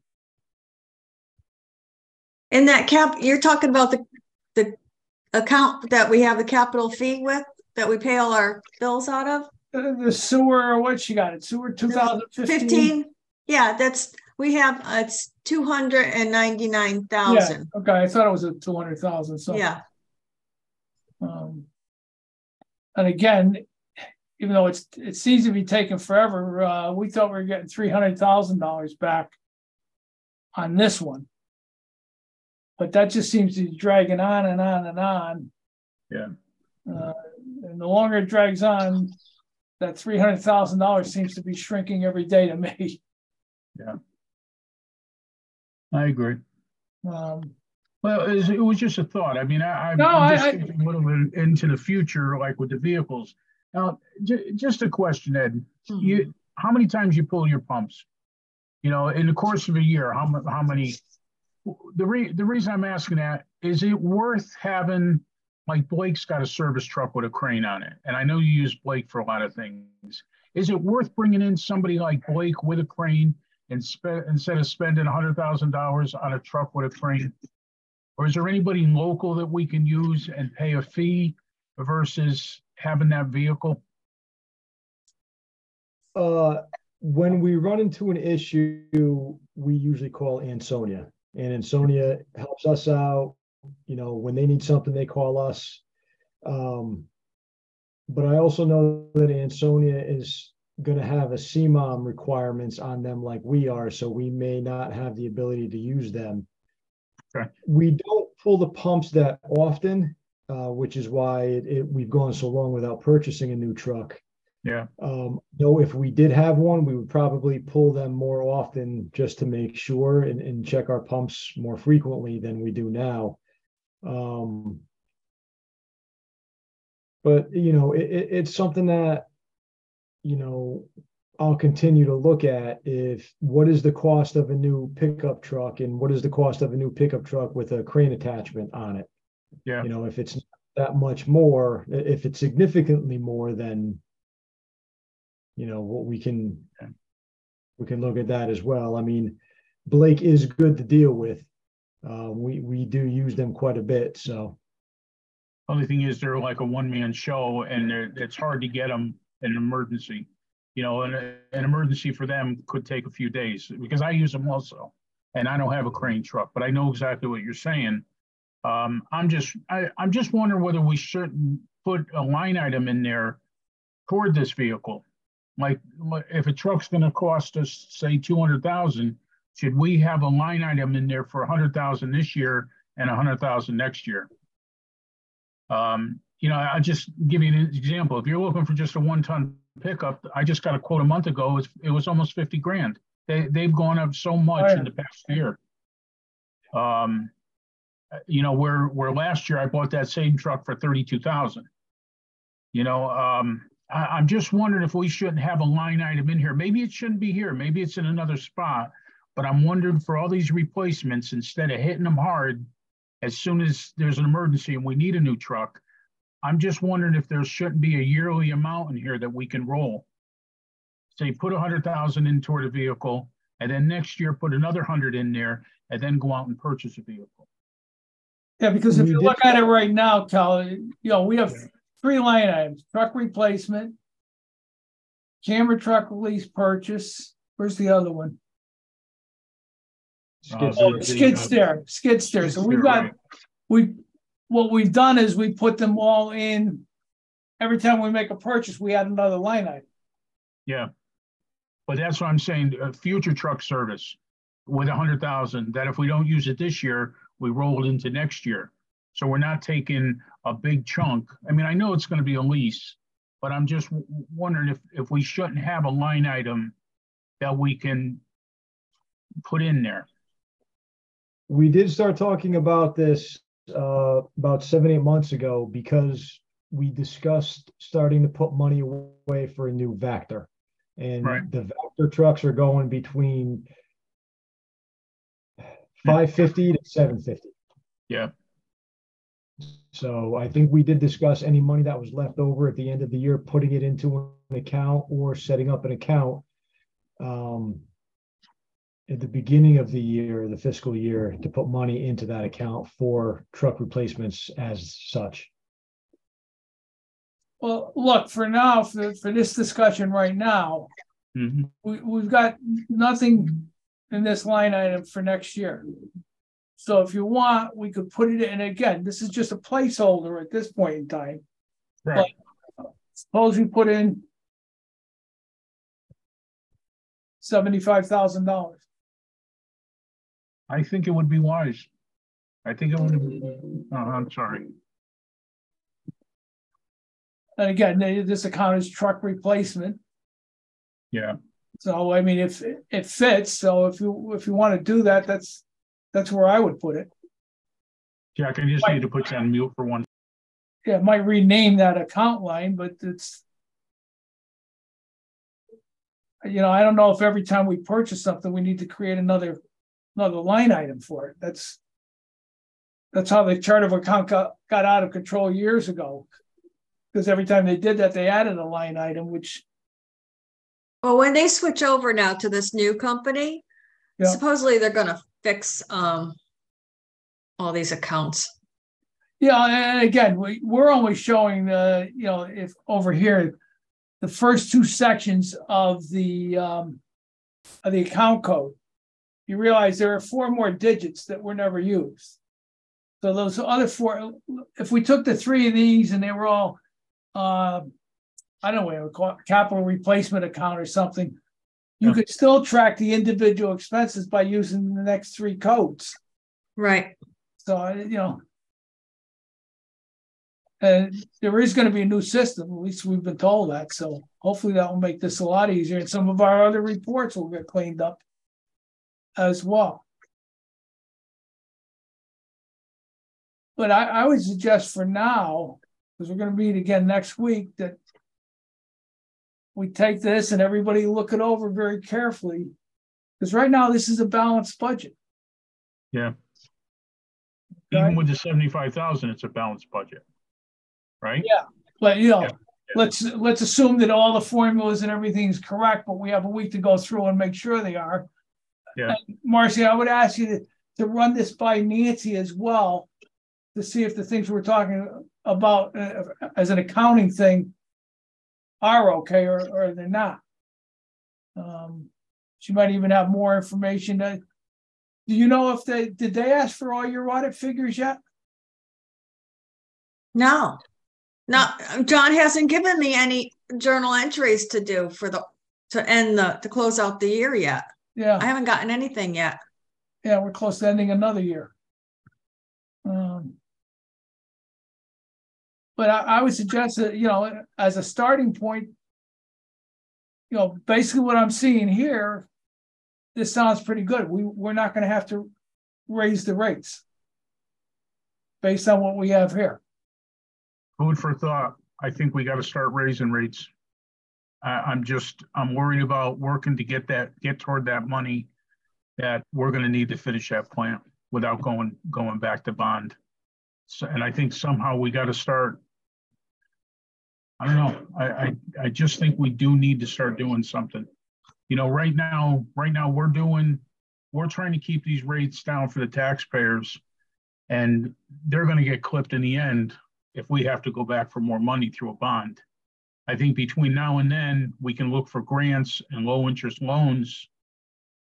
In that cap, you're talking about the, the account that we have the capital fee with, that we pay all our bills out of? the, the sewer, what you got? It sewer two thousand fifteen. Fifteen? Yeah, that's, we have, uh, it's two hundred and ninety-nine Yeah, thousand. okay, I thought it was a two hundred thousand, so. Yeah, Um, and again, even though it's, it seems to be taking forever, uh, we thought we were getting three hundred thousand dollars back on this one. But that just seems to be dragging on and on and on. Yeah. Uh, and the longer it drags on, that three hundred thousand dollars seems to be shrinking every day to me. Yeah. I agree. Um, Well, it was, it was just a thought. I mean, I, I'm No, I'm I- just I- thinking a little bit into the future, like with the vehicles. Now, j- just a question, Ed. Hmm. You, how many times you pull your pumps? You know, in the course of a year, how mu- how many? The re, the reason I'm asking that is, it worth having, like Blake's got a service truck with a crane on it, and I know you use Blake for a lot of things. Is it worth bringing in somebody like Blake with a crane and spe- instead of spending a hundred thousand dollars on a truck with a crane? Or is there anybody local that we can use and pay a fee versus having that vehicle? Uh, when we run into an issue, we usually call Ansonia, and Ansonia helps us out. You know, when they need something, they call us. Um, but I also know that Ansonia is going to have a C M O M requirements on them like we are, so we may not have the ability to use them. Okay. We don't pull the pumps that often, uh, which is why it, it, we've gone so long without purchasing a new truck. Yeah. Um, though if we did have one, we would probably pull them more often just to make sure and, and check our pumps more frequently than we do now. Um, but you know, it, it, it's something that, you know, I'll continue to look at. If what is the cost of a new pickup truck and what is the cost of a new pickup truck with a crane attachment on it? Yeah. You know, if it's that much more, if it's significantly more, then, you know, what we can, Yeah. we can look at that as well. I mean, Blake is good to deal with. Uh, we, we do use them quite a bit, so. Only thing is, they're like a one-man show, and they're- it's hard to get them in an emergency. You know, and a- an emergency for them could take a few days, because I use them also. And I don't have a crane truck, but I know exactly what you're saying. Um, I'm just, I, I'm just wondering whether we shouldn't put a line item in there toward this vehicle. Like, like, if a truck's gonna cost us, say, two hundred thousand, should we have a line item in there for a hundred thousand this year and a hundred thousand next year? Um, you know, I'll just give you an example. If you're looking for just a one-ton pickup, I just got a quote a month ago. It's, it was almost fifty grand. They, they've gone up so much Oh, yeah. in the past year. Um, you know, where, where last year I bought that same truck for thirty-two thousand. You know, um, I, I'm just wondering if we shouldn't have a line item in here. Maybe it shouldn't be here. Maybe it's in another spot. But I'm wondering, for all these replacements, instead of hitting them hard as soon as there's an emergency and we need a new truck, I'm just wondering if there shouldn't be a yearly amount in here that we can roll. Say, put a hundred thousand in toward a vehicle, and then next year put another hundred in there, and then go out and purchase a vehicle. Yeah, because if We you did- look at it right now, Cal, you know, we have three line items: truck replacement, camera truck lease purchase. Where's the other one? Skid Uh, Oh, the- the, skid uh, steer, skid steer. So skid we've steer, got, right. we, what we've done is we put them all in. Every time we make a purchase, we add another line item. Yeah. But that's what I'm saying, uh, future truck service with a hundred thousand, that if we don't use it this year, we roll it into next year. So we're not taking a big chunk. I mean, I know it's gonna be a lease, but I'm just w- wondering if, if we shouldn't have a line item that we can put in there. We did start talking about this uh, about seven, eight months ago because we discussed starting to put money away for a new Vector. And Right. the Vector trucks are going between five fifty to seven fifty. Yeah. So I think we did discuss any money that was left over at the end of the year, putting it into an account or setting up an account um, at the beginning of the year, the fiscal year, to put money into that account for truck replacements as such. Well, look, for now, for, for this discussion right now, Mhm. we, we've got nothing in this line item for next year. So if you want, we could put it in, again, this is just a placeholder at this point in time. Right. Suppose we put in seventy-five thousand dollars. I think it would be wise. I think it would, oh, I'm sorry. And again, they- this account is truck replacement. Yeah. So I mean, if it fits, so if you, if you want to do that, that's, that's where I would put it. Jack, I just need to put you on mute for one. Yeah, it might rename that account line, but it's. You know, I don't know if every time we purchase something, we need to create another, another line item for it. That's. That's how the chart of account got, got out of control years ago. Because every time they did that, they added a line item, which, Well, when they switch over now to this new company, Yeah. supposedly they're gonna fix um all these accounts. yeah, and again, we, we're only showing the, you know, if over here. The first two sections of the um. Of the account code. You realize there are four more digits that were never used. So those other four, if we took the three of these and they were all, uh, I don't know what we would call it, capital replacement account or something, you Yeah. could still track the individual expenses by using the next three codes. Right. So, uh, you know. And there is going to be a new system, at least we've been told that. So hopefully that will make this a lot easier. And some of our other reports will get cleaned up as well. But I, I would suggest for now, because we're going to meet again next week, that we take this and everybody look it over very carefully. Because right now, this is a balanced budget. Yeah. Right. Even with the seventy-five thousand, it's a balanced budget. Right? Yeah. But, you know, Yeah. let's let's assume that all the formulas and everything's correct, but we have a week to go through and make sure they are. Yeah. And Marcy, I would ask you to, to run this by Nancy as well, to see if the things we're talking about uh, as an accounting thing are okay or, or they're not. Um, she might even have more information. Uh, do you know if they, did they ask for all your audit figures yet? No. No, John hasn't given me any journal entries to do for the to end the to close out the year yet. Yeah. I haven't gotten anything yet. Yeah, we're close to ending another year. Um, but I, I would suggest that, you know, as a starting point, you know, basically what I'm seeing here, this sounds pretty good. We, we're not going to have to raise the rates based on what we have here. Food for thought. I think we got to start raising rates. I, I'm just, I'm worried about working to get that, get toward that money that we're going to need to finish that plant without going, going back to bond. So, and I think somehow we got to start. I don't know. I, I, I just think we do need to start doing something. You know, right now, right now we're doing, we're trying to keep these rates down for the taxpayers, and they're going to get clipped in the end if we have to go back for more money through a bond. I think between now and then, we can look for grants and low interest loans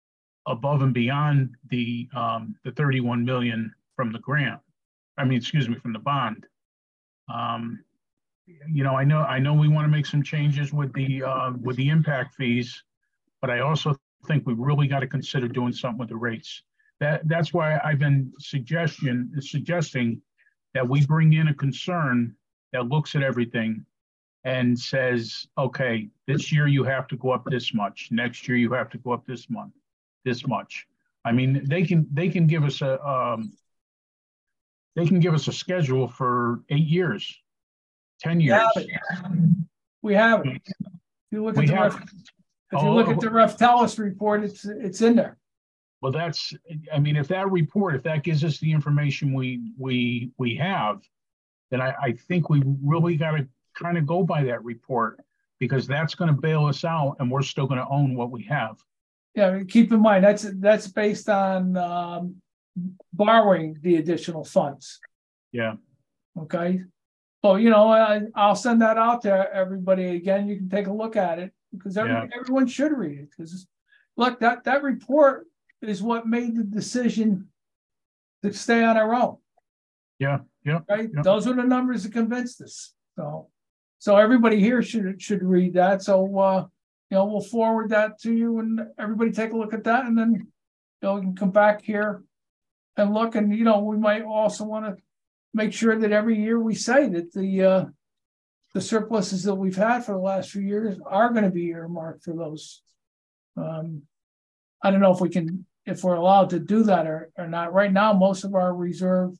above and beyond the, um, the thirty-one million from the grant. I mean, excuse me, from the bond. Um, you know, I know, I know we want to make some changes with the, uh, with the impact fees, but I also think we really got to consider doing something with the rates. That, that's why I've been suggestion, suggesting that we bring in a concern that looks at everything and says, okay, this year you have to go up this much. Next year you have to go up this month, this much. I mean, they can, they can give us a, um, they can give us a schedule for eight years, ten years. We have it. If you look at We the have- ref, if you look at the Reftelis report, it's it's in there. Well, that's, I mean, if that report, if that gives us the information we we we have, then I, I think we really got to kind of go by that report, because that's going to bail us out and we're still going to own what we have. Yeah, I mean, keep in mind, that's that's based on um, borrowing the additional funds. Yeah. Okay. So, you know, I, I'll send that out to everybody again. You can take a look at it, because every, Yeah. everyone should read it. Because look, that that report is what made the decision to stay on our own. Yeah. Yeah. Right. Yeah. Those are the numbers that convinced us. So, so everybody here should should read that. So, uh, you know, we'll forward that to you, and everybody take a look at that, and then, you know, we can come back here and look. And, you know, we might also want to make sure that every year we say that the uh, the surpluses that we've had for the last few years are going to be earmarked for those. Um, I don't know if we can, if we're allowed to do that or, or not. Right now, most of our reserve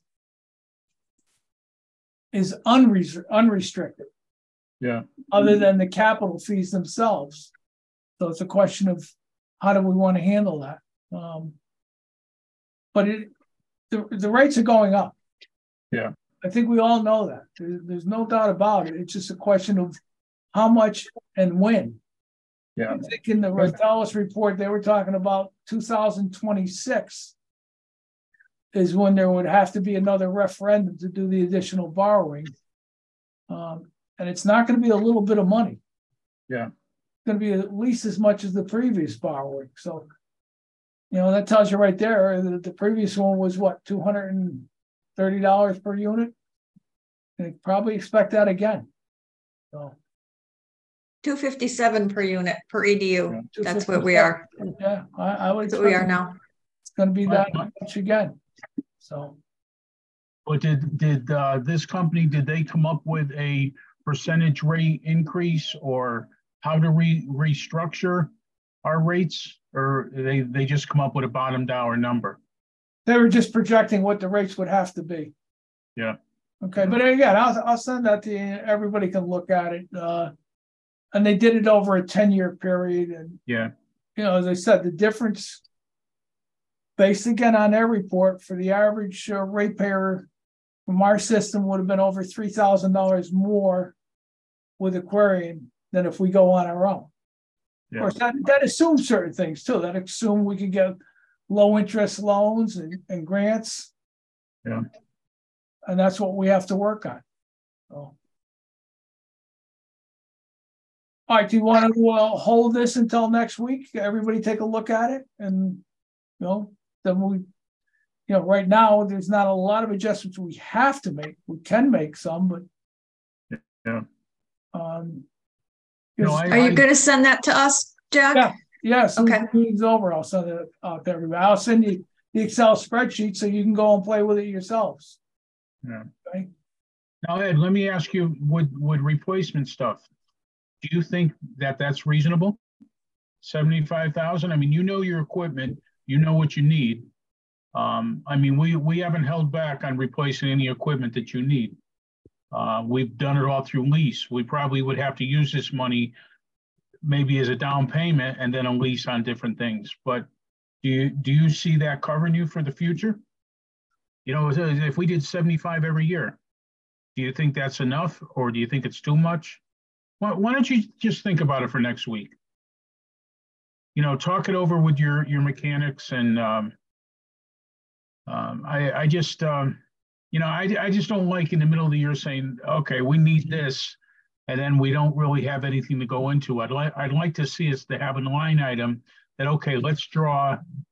is unres- unrestricted. Yeah. Other than the capital fees themselves. So it's a question of how do we want to handle that? Um, but it, the, the rates are going up. Yeah. I think we all know that. There, there's no doubt about it. It's just a question of how much and when. Yeah. I think in the Reftelis report, they were talking about two thousand twenty-six is when there would have to be another referendum to do the additional borrowing. Um, and it's not going to be a little bit of money. Yeah. It's going to be at least as much as the previous borrowing. So, you know, that tells you right there that the previous one was what, two hundred thirty dollars per unit? And you probably expect that again. So, two fifty-seven per unit per E D U. Yeah. That's what we are. yeah, I, I would That's what we expect are now. it's going to be that Right. much again. So, But did, did, uh, this company, did they come up with a percentage rate increase, or how to re, restructure our rates? Or they, they just come up with a bottom dollar number? they were just projecting what the rates would have to be. Yeah. Okay, but again, I'll, I'll send that to you. Everybody can look at it. Uh, and they did it over a ten-year period. And, Yeah. you know, as I said, the difference based again on their report for the average uh, ratepayer from our system would have been over three thousand dollars more with Aquarian than if we go on our own. Yeah. Of course, that, that assumes certain things too. That assume we could get low interest loans and, and grants. Yeah. And that's what we have to work on. So. All right, do you want to uh, hold this until next week? Everybody take a look at it, and you know, then we, you know, right now there's not a lot of adjustments we have to make. We can make some, but Yeah. um, No, because- I- Are you going to send that to us, Jack? Yeah. yeah, so Okay. when the meeting's over, I'll send it out to everybody. I'll send you the Excel spreadsheet so you can go and play with it yourselves. Yeah. Okay. Now, Ed, let me ask you, with, with replacement stuff, do you think that that's reasonable? seventy-five thousand? I mean, you know your equipment, you know what you need. Um, I mean, we, we haven't held back on replacing any equipment that you need. Uh, we've done it all through lease. We probably would have to use this money maybe as a down payment and then a lease on different things. But do you, do you see that covering you for the future? You know, if we did seventy-five every year, do you think that's enough, or do you think it's too much? Why, why don't you just think about it for next week? You know, talk it over with your, your mechanics, and um, um, I, I just, um, you know, I, I just don't like in the middle of the year saying, okay, we need this, and then we don't really have anything to go into. I'd like, I'd like to see us to have a line item that, okay, let's draw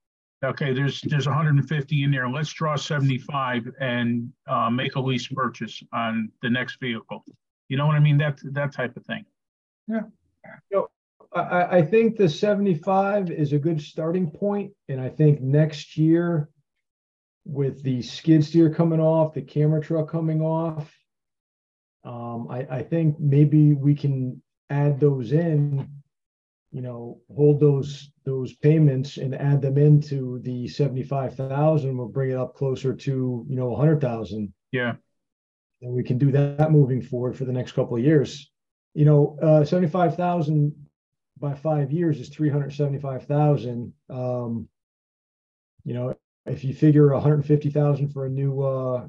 Okay, there's there's one hundred fifty in there. Let's draw seventy-five and uh, make a lease purchase on the next vehicle. You know what I mean? That that type of thing. Yeah. You know, I, I think the seventy-five is a good starting point, and I think next year, with the skid steer coming off, the camera truck coming off, um, I, I think maybe we can add those in. You know, hold those those payments and add them into the seventy-five thousand. We'll bring it up closer to, you know, one hundred thousand. Yeah. And we can do that moving forward for the next couple of years. You know, uh, seventy-five thousand by five years is three hundred seventy-five thousand. Um, you know, if you figure one hundred fifty thousand for a new, uh,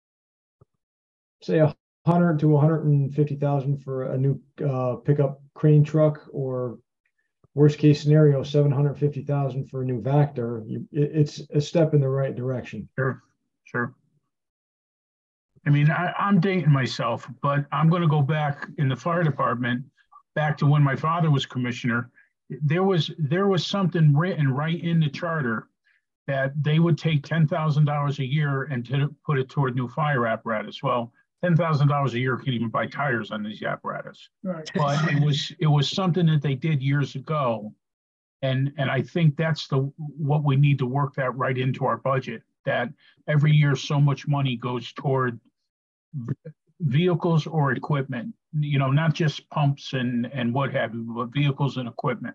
say a hundred to one hundred fifty thousand for a new uh, pickup crane truck, or worst case scenario, seven hundred fifty thousand for a new Vector, you, it, it's a step in the right direction. Sure, sure. I mean, I, I'm dating myself, but I'm going to go back in the fire department, back to when my father was commissioner. There was there was something written right in the charter that they would take ten thousand dollars a year and to put it toward new fire apparatus. Well, ten thousand dollars a year can even buy tires on these apparatus. Right. But it was it was something that they did years ago, and and I think that's the what we need to work that right into our budget. That every year so much money goes toward vehicles or equipment. You know, not just pumps and and what have you, but vehicles and equipment.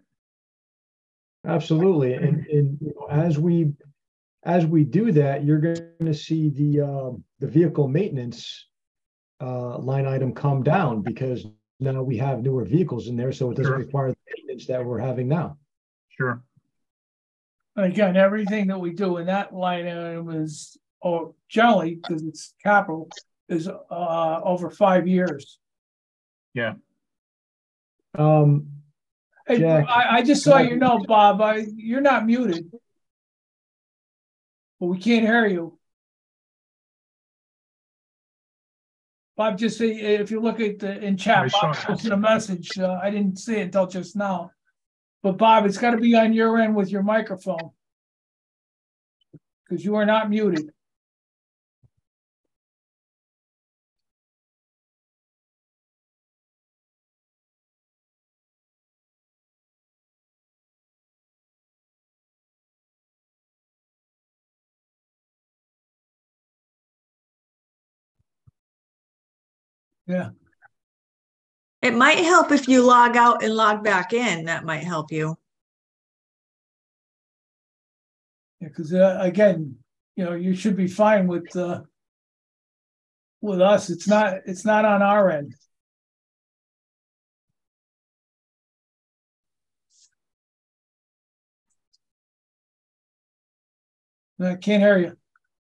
Absolutely, and and you know, as we as we do that, you're going to see the uh, the vehicle maintenance Uh, line item come down, because now we have newer vehicles in there, so it doesn't Sure. require the maintenance that we're having now. Sure. Again, everything that we do in that line item is, or generally, because it's capital, is uh over five years. Yeah. Um, Hey, Jack. I, I just saw your note, Bob. I, you're not muted. But we can't hear you. Bob, just say, if you look at the, in I chat, saw Bob that. posted a message. Uh, I didn't see it until just now. But Bob, it's gotta be on your end with your microphone. Because you are not muted. Yeah. It might help if you log out and log back in. That might help you. Yeah, because uh, again, you know, you should be fine with uh with us. It's not it's not on our end. I can't hear you.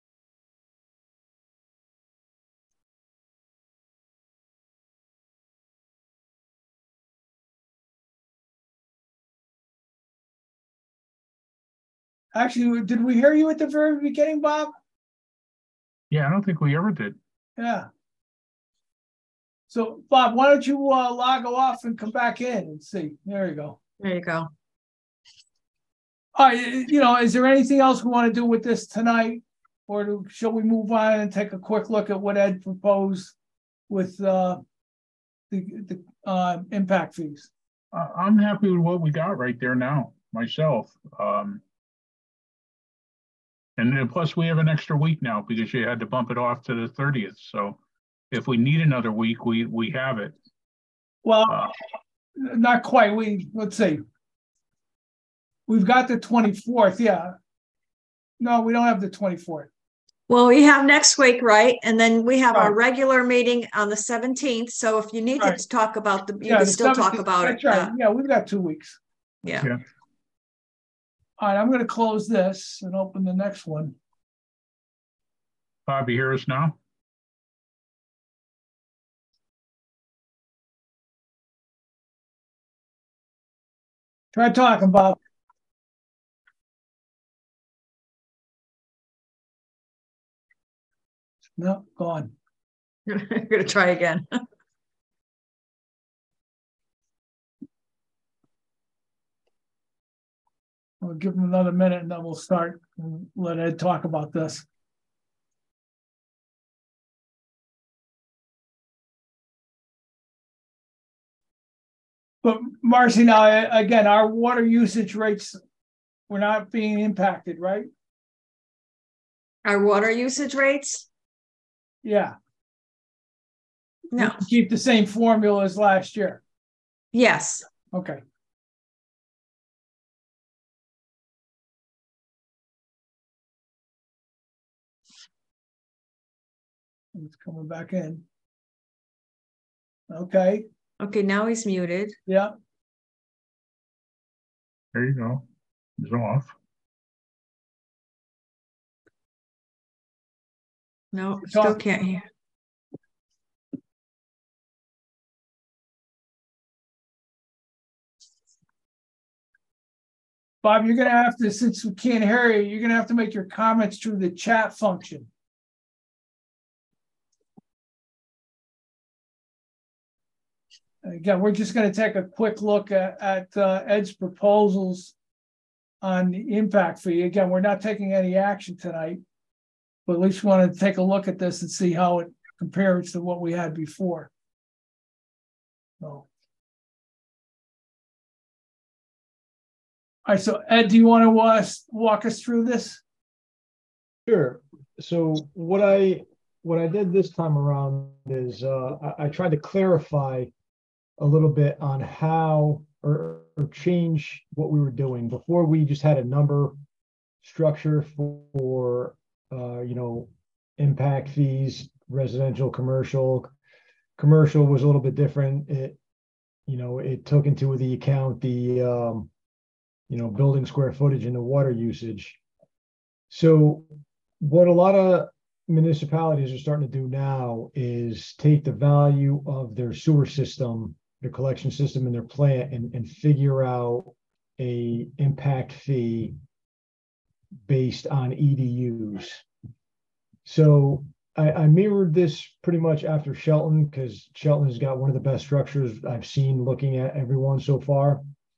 Actually, did we hear you at the very beginning, Bob? Yeah, I don't think we ever did. Yeah. So, Bob, why don't you uh, log off and come back in and see? There you go. There you go. All right, you know, is there anything else we want to do with this tonight? Or do, shall we move on and take a quick look at what Ed proposed with uh, the, the uh, impact fees? Uh, I'm happy with what we got right there now, myself. Um, and then plus we have an extra week now because you had to bump it off to the thirtieth. So if we need another week, we we have it. Well, Uh, not quite. We let's see. We've got the twenty-fourth. Yeah. No, we don't have the twenty-fourth. Well, we have next week, right? And then we have our Right. regular meeting on the seventeenth. So if you need Right. to talk about the, you Yeah, can the still talk seventeenth. about That's it. right. uh, Yeah, we've got two weeks. Yeah. Yeah. All right, I'm going to close this and open the next one. Bob, you hear us now? Try talking, Bob. No, gone. I'm gonna try again. Oh, we'll give them another minute and then we'll start and let Ed talk about this. But Marcy, now again, our water usage rates, we're not being impacted, right? Our water usage rates? Yeah. No. We keep the same formula as last year. Yes. Okay. It's coming back in. Okay. Okay, now he's muted. Yeah. There you go. It's off. No, still can't hear. Bob, you're going to have to, since we can't hear you, you're going to have to make your comments through the chat function. Again, we're just going to take a quick look at, at uh, Ed's proposals on the impact fee. Again, we're not taking any action tonight, but at least we want to take a look at this and see how it compares to what we had before. So. All right, so Ed, do you want to uh, walk us through this? Sure. So what I what I did this time around is uh, I, I tried to clarify a little bit on how or, or change what we were doing. Before, we just had a number structure for uh, you know, impact fees, residential, commercial. Commercial was a little bit different. It, you know, it took into the account the um, you know, building square footage and the water usage. So what a lot of municipalities are starting to do now is take the value of their sewer system, their collection system and their plant, and, and figure out a impact fee based on E D Us. So I, I mirrored this pretty much after Shelton, because Shelton has got one of the best structures I've seen looking at everyone so far.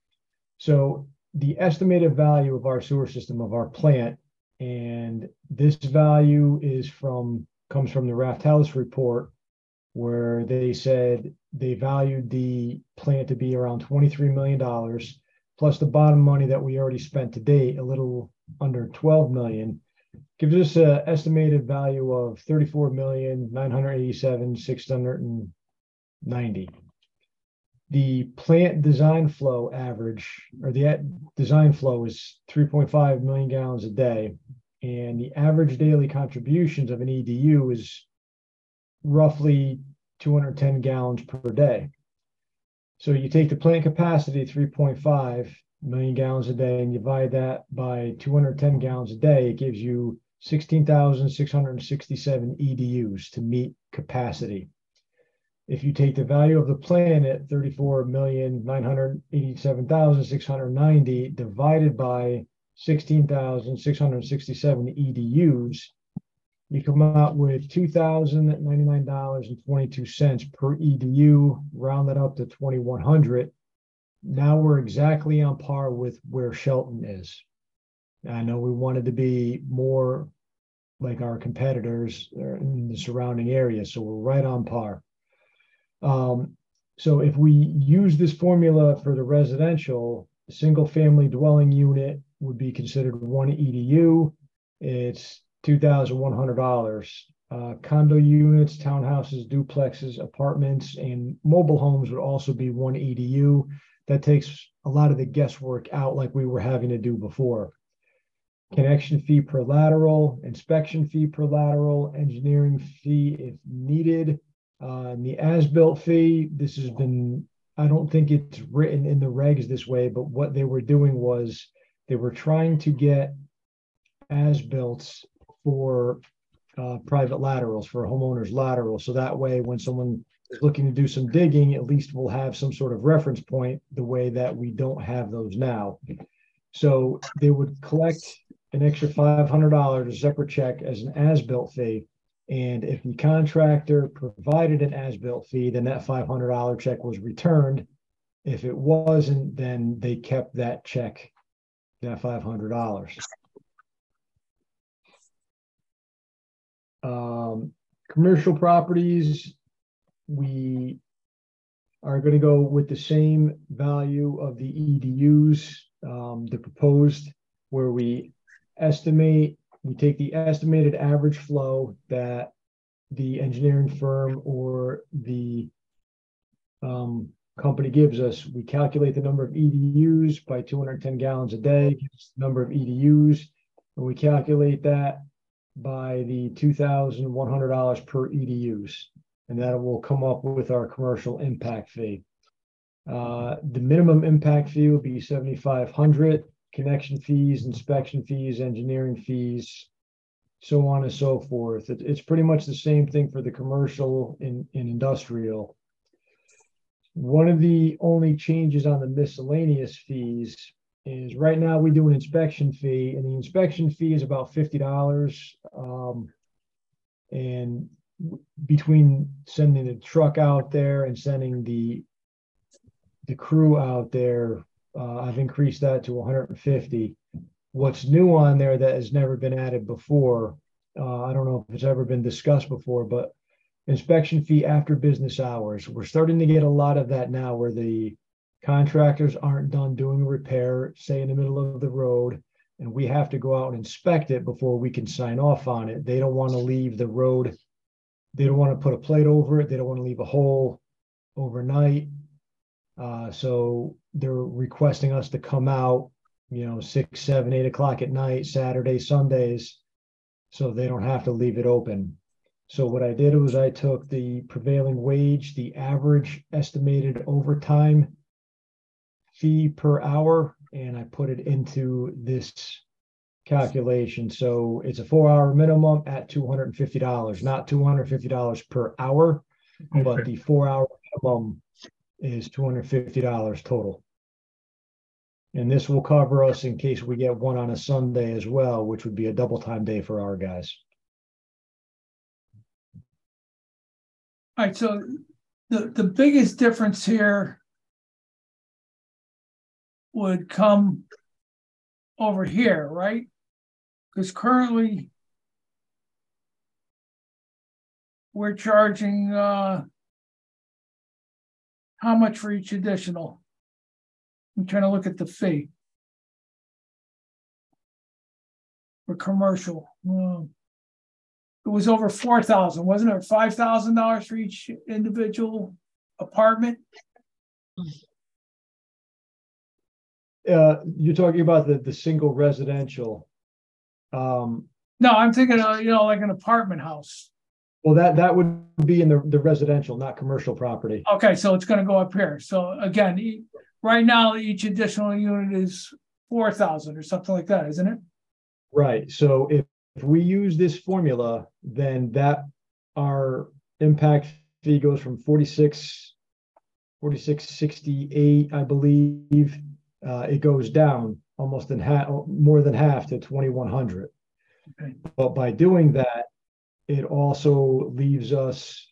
So the estimated value of our sewer system, of our plant, and this value is from comes from the Rafthouse report, where they said they valued the plant to be around twenty-three million dollars, plus the bottom money that we already spent to date, a little under twelve million, gives us an estimated value of thirty-four million nine hundred eighty-seven thousand six hundred ninety. The plant design flow average, or the design flow, is three point five million gallons a day. And the average daily contributions of an E D U is roughly two hundred ten gallons per day. So you take the plant capacity, three point five million gallons a day, and you divide that by two hundred ten gallons a day, it gives you sixteen thousand six hundred sixty-seven E D Us to meet capacity. If you take the value of the plant at thirty-four million nine hundred eighty-seven thousand six hundred ninety divided by sixteen thousand six hundred sixty-seven E D Us, you come out with two thousand ninety-nine dollars and twenty-two cents per E D U, round that up to twenty-one hundred. Now we're exactly on par with where Shelton is. I know we wanted to be more like our competitors in the surrounding area, so we're right on par. Um, so if we use this formula for the residential, single family dwelling unit would be considered one E D U. It's two thousand one hundred dollars. Uh, condo units, townhouses, duplexes, apartments, and mobile homes would also be one E D U. That takes a lot of the guesswork out, like we were having to do before. Connection fee per lateral, inspection fee per lateral, engineering fee if needed. Uh, and the as-built fee, this has been, I don't think it's written in the regs this way, but what they were doing was they were trying to get as-builts for uh, private laterals, for homeowners laterals. So that way, when someone is looking to do some digging, at least we'll have some sort of reference point, the way that we don't have those now. So they would collect an extra five hundred dollars, a separate check, as an as-built fee. And if the contractor provided an as-built fee, then that five hundred dollars check was returned. If it wasn't, then they kept that check that five hundred dollars. Um, commercial properties, we are going to go with the same value of the E D Us, um, the proposed, where we estimate, we take the estimated average flow that the engineering firm or the um, company gives us. We calculate the number of E D Us by two hundred ten gallons a day, gives the number of E D Us, and we calculate that by the two thousand one hundred dollars per E D Us, and that will come up with our commercial impact fee. Uh, the minimum impact fee will be seventy-five hundred dollars, connection fees, inspection fees, engineering fees, so on and so forth. It, it's pretty much the same thing for the commercial and, and industrial. One of the only changes on the miscellaneous fees is right now we do an inspection fee, and the inspection fee is about fifty dollars. Um, and between sending the truck out there and sending the the crew out there, uh, I've increased that to one hundred fifty. What's new on there that has never been added before, uh, I don't know if it's ever been discussed before, but inspection fee after business hours. We're starting to get a lot of that now where the contractors aren't done doing a repair, say in the middle of the road, and we have to go out and inspect it before we can sign off on it. They don't want to leave the road. They don't want to put a plate over it. They don't want to leave a hole overnight. Uh, so they're requesting us to come out, you know, six, seven, eight o'clock at night, Saturday, Sundays, so they don't have to leave it open. So what I did was I took the prevailing wage, the average estimated overtime fee per hour, and I put it into this calculation. So it's a four hour minimum at two hundred fifty dollars, not two hundred fifty dollars per hour, okay, but the four hour minimum is two hundred fifty dollars total. And this will cover us in case we get one on a Sunday as well, which would be a double time day for our guys. All right, so the, the biggest difference here would come over here, right? Because currently we're charging uh, how much for each additional? I'm trying to look at the fee for commercial. Um, it was over four thousand, wasn't it? Five thousand dollars for each individual apartment. Uh, you're talking about the the single residential. Um, no, I'm thinking of, you know, like an apartment house. Well, that that would be in the the residential, not commercial property. Okay, so it's going to go up here. So again, e right now each additional unit is four thousand or something like that, isn't it? Right. So if if we use this formula, then that our impact fee goes from forty-six, forty-six sixty-eight, I believe. Uh, it goes down almost in half, more than half, to twenty-one hundred. Okay. But by doing that, it also leaves us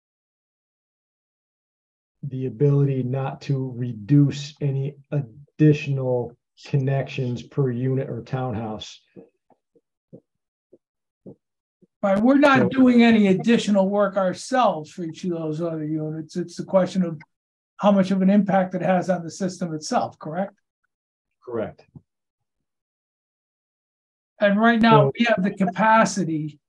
the ability not to reduce any additional connections per unit or townhouse. Right, we're not so, doing any additional work ourselves for each of those other units. It's the question of how much of an impact it has on the system itself, correct? Correct. And right now so, we have the capacity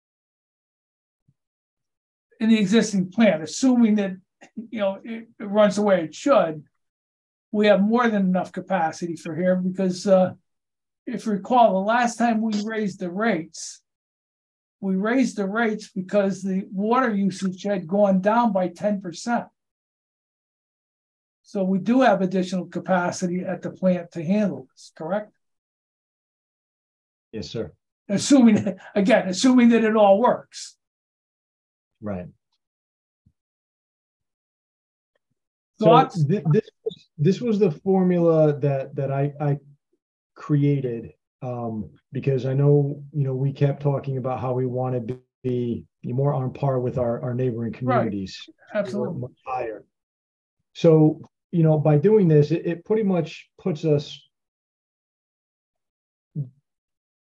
in the existing plant, assuming that, you know, it, it runs the way it should. We have more than enough capacity for here because uh, if you recall, the last time we raised the rates, we raised the rates because the water usage had gone down by ten percent. So we do have additional capacity at the plant to handle this, correct? Yes, sir. Assuming, again, assuming that it all works. Right. So th this, this was the formula that, that I, I created. Um, because I know, you know, we kept talking about how we wanted to be more on par with our, our neighboring communities. Right. Absolutely. Much higher. So, you know, by doing this, it, it pretty much puts us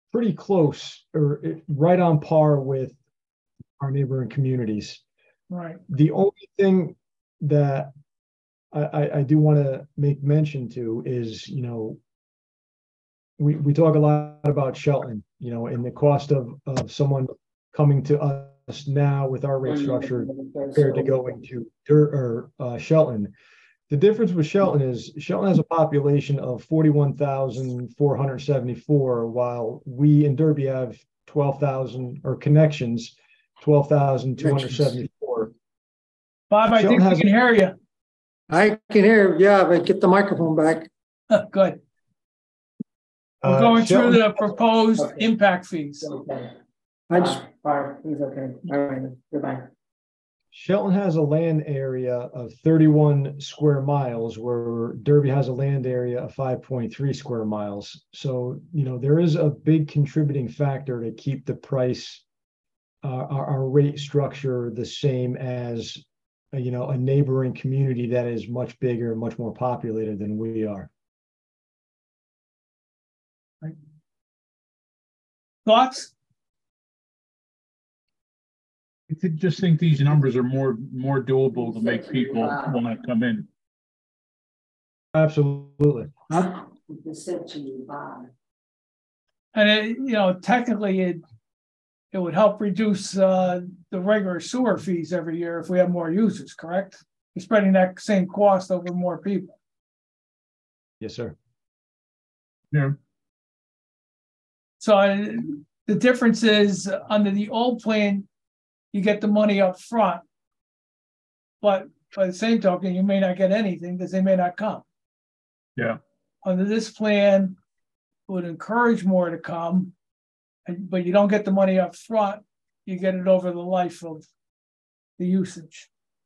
pretty close or it- right on par with our neighboring communities. Right. The only thing that I, I, I do want to make mention to is, you know, we, we talk a lot about Shelton, you know, and the cost of, of someone coming to us now with our rate structure compared to going to Dur- or uh, Shelton. The difference with Shelton is Shelton has a population of forty-one thousand four hundred seventy-four, while we in Derby have twelve thousand or connections, twelve thousand two hundred seventy-four. Bob, I Shelton think we has- can hear you. I can hear, yeah, but get the microphone back. Good. We're Uh, going Shelton- through the proposed impact fees. I just, He's okay. All right, goodbye. Shelton has a land area of thirty-one square miles, where Derby has a land area of five point three square miles. So, you know, there is a big contributing factor to keep the price, uh, our, our rate structure the same as, uh, you know, a neighboring community that is much bigger, much more populated than we are. Thoughts? I think, just think these numbers are more, more doable to make people want to come in. Absolutely. huh? And it, you know, technically it, it would help reduce, uh, the regular sewer fees every year if we have more users, correct? You're spreading that same cost over more people. Yes, sir. Yeah. So I, the difference is under the old plan, you get the money up front. But by the same token, you may not get anything because they may not come. Yeah. Under this plan, it would encourage more to come, and, but you don't get the money up front, you get it over the life of the usage.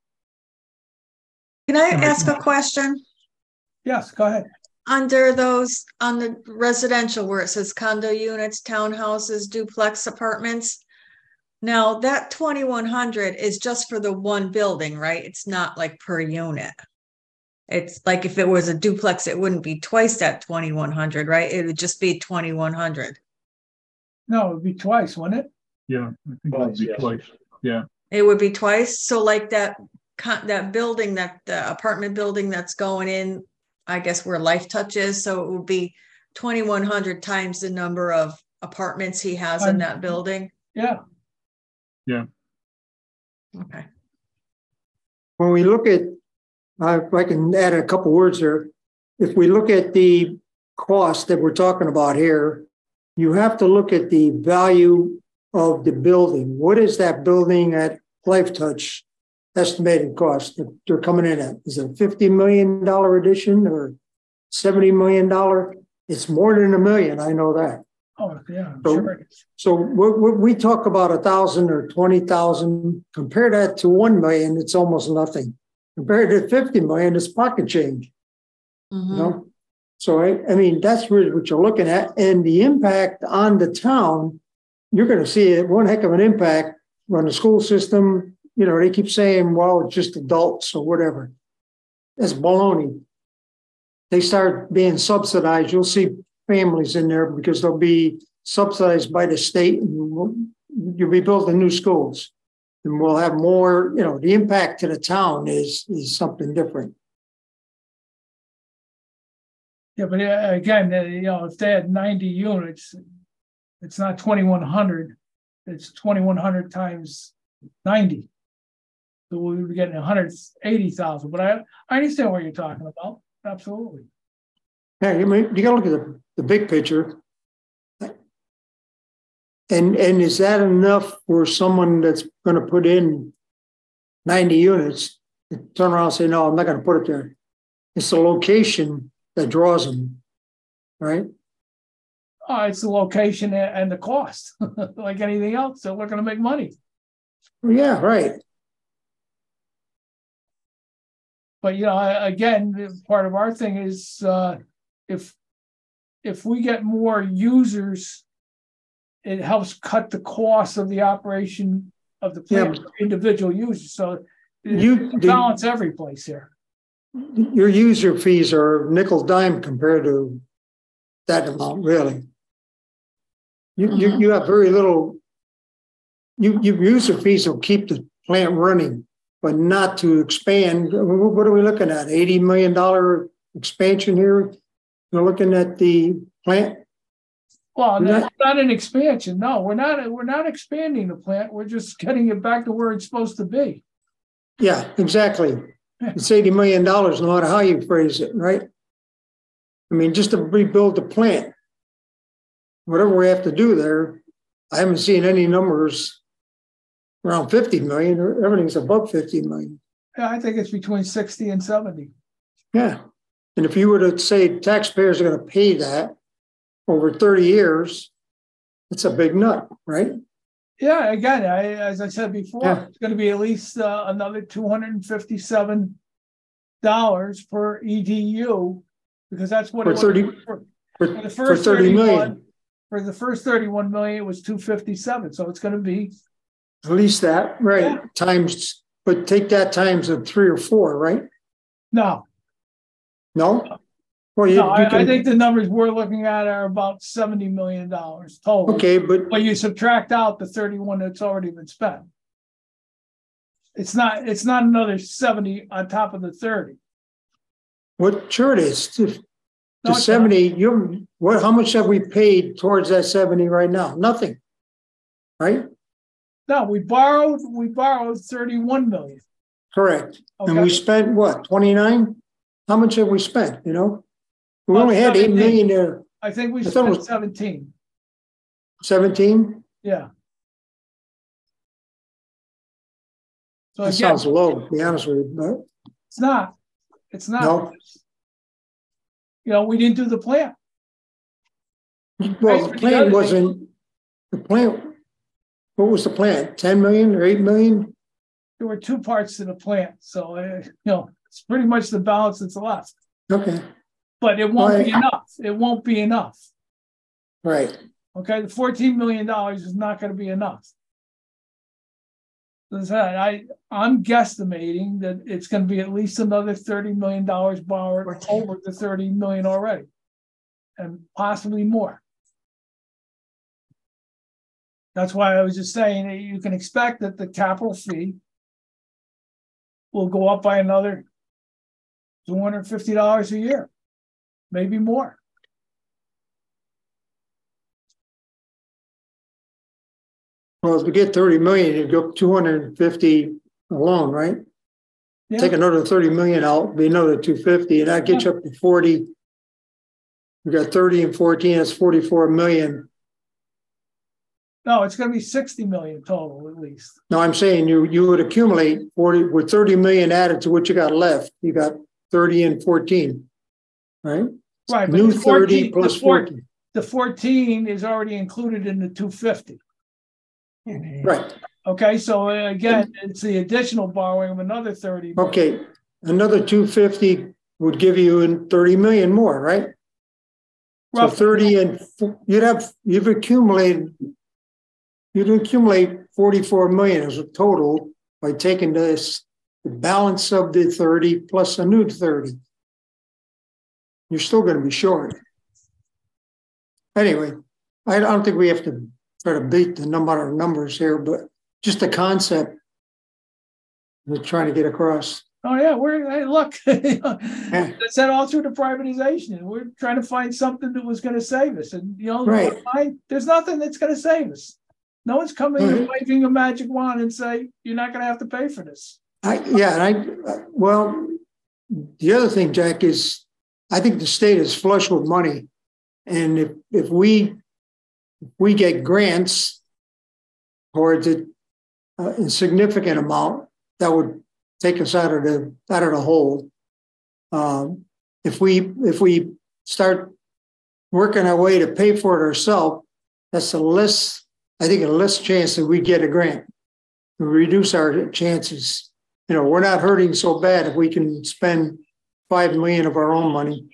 Can I ask a question? Yes, go ahead. Under those, on the residential where it says condo units, townhouses, duplex apartments. Now that twenty-one hundred is just for the one building, right? It's not like per unit. It's like if it was a duplex, it wouldn't be twice that twenty-one hundred, right? It would just be twenty-one hundred. No, it would be twice, wouldn't it? Yeah, I think it'll be Yes. twice. Yeah. It would be twice. So like that, con- that building, that the apartment building that's going in, I guess where Life Touch is. So it would be twenty-one hundred times the number of apartments he has in that building. Yeah. Okay. when we look at, uh, if I can add a couple words there. If we look at the cost that we're talking about here, you have to look at the value of the building. What is that building at Life Touch estimated cost that they're coming in at? Is it a fifty million dollars addition or seventy million dollars? It's more than a million, I know that. Oh, yeah, I'm So- sure it is. So we, we talk about a thousand or twenty thousand, compare that to one million, it's almost nothing. Compared to fifty million, it's pocket change, you Mhm. know? So I, I mean, that's really what you're looking at, and the impact on the town, you're gonna see it, one heck of an impact on the school system. You know, they keep saying, well, it's just adults or whatever. That's baloney. They start being subsidized, you'll see families in there because they'll be subsidized by the state, and we'll- you'll be building new schools. And we'll have more, you know, the impact to the town is, is something different. Yeah, but uh, again, uh, you know, if they had ninety units, it's not twenty-one hundred, it's twenty-one hundred times ninety. So we would be getting one hundred eighty thousand, but I, I understand what you're talking about, absolutely. Yeah, I mean, you gotta look at the, the big picture. And, and is that enough for someone that's gonna put in ninety units, to turn around and say, no, I'm not gonna put it there? It's the location that draws them, right? Oh, it's the location a- and the cost, like anything else, so we're gonna make money. Well, yeah, right. But, you know, I- again, part of our thing is, uh, if, if we get more users, it helps cut the cost of the operation of the plant for individual users, so You, it the- balance every place here. your user fees are nickel dime compared to that amount, really. You, you, you have very little, you, you user fees will keep the plant running, but not to expand. What are we looking at? eighty million dollars expansion here? We're looking at the plant. Well, We're no, not- it's not an expansion. No, we're not, we're not expanding the plant. We're just getting it back to where it's supposed to be. Yeah, exactly. It's eighty million dollars, no matter how you phrase it, right? I mean, just to rebuild the plant, whatever we have to do there, I haven't seen any numbers around fifty million, or everything's above fifty million. Yeah, I think it's between sixty and seventy. Yeah. And if you were to say taxpayers are going to pay that over thirty years, it's a big nut, right? Yeah, again, I, as I said before, Yeah. it's gonna be at least uh, another two hundred and fifty-seven dollars per E D U, because that's what For it was. thirty, For, for, for the for first thirty million, thirty-one, for the first thirty-one million, it was two fifty-seven, so it's gonna be, at least that, right? Yeah. Times, but take that times a three or four, right? no, No? Well, you, no, you I, I can, think the numbers we're looking at are about seventy million dollars total. okay, but But you subtract out the thirty-one that's already been spent. It's not, it's not another seventy on top of the thirty. what, sure it is. To, No, to it's not. seventy, you, what, how much have we paid towards that seventy right now? Nothing. Right? No, we borrowed, we borrowed thirty-one million. Correct. And Okay. we spent what, twenty-nine? How much have we spent, you know? We About only had eight seventeen. million there, I think we I thought it spent was- seventeen, seventeen? yeah. So That again, sounds low, to be honest with you, it's not, it's but not, no. you know, we didn't do the plan. Well, Right, the for the plan other wasn't, the plan, what was the plan? ten million or eight million? There were two parts to the plan, so, uh, you know, it's pretty much the balance that's left. Okay, But it won't be Right. enough, it won't be enough, right. okay? The fourteen million dollars is not gonna be enough. As I said, I, I'm guesstimating that it's gonna be at least another thirty million dollars borrowed fourteen. over the thirty million already. And possibly more. That's why I was just saying that you can expect that the capital fee will go up by another two hundred and fifty dollars a year, maybe more. Well, if we get thirty million, you go two hundred and fifty alone, right? Yeah. Take another thirty million out, be another two fifty, and that gets you up to forty. We got thirty and fourteen, that's forty-four million. No, it's gonna be sixty million total at least. No, I'm saying you, you would accumulate forty, with thirty million added to what you got left, you got thirty and fourteen. Right? Right, but New the thirty fourteen, plus the four, fourteen, the fourteen is already included in the two fifty. right, Okay, so uh, again, it's the additional borrowing of another thirty. okay. Another two fifty would give you in thirty million more, right? So Roughly. thirty and, f- you'd have, you've accumulated, you'd accumulate forty-four million as a total by taking this, the balance of the thirty plus a new thirty. You're still gonna be short. Anyway, I don't think we have to try to beat the number of numbers here, but just the concept we're trying to get across. Oh, yeah, we're, hey, look, that's that all through the privatization. We're trying to find something that was gonna save us, and you know, Right. I, there's nothing that's gonna save us. No one's coming and Right. waving a magic wand and say, you're not gonna have to pay for this. I, yeah, and I, uh, well, the other thing, Jack, is I think the state is flush with money. And if, if we, if we get grants towards it, uh, in significant amount, that would take us out of the, out of the hole. Um, if we, if we start working our way to pay for it ourselves, that's a less, I think a less chance that we get a grant. We reduce our chances. You know, we're not hurting so bad if we can spend five million of our own money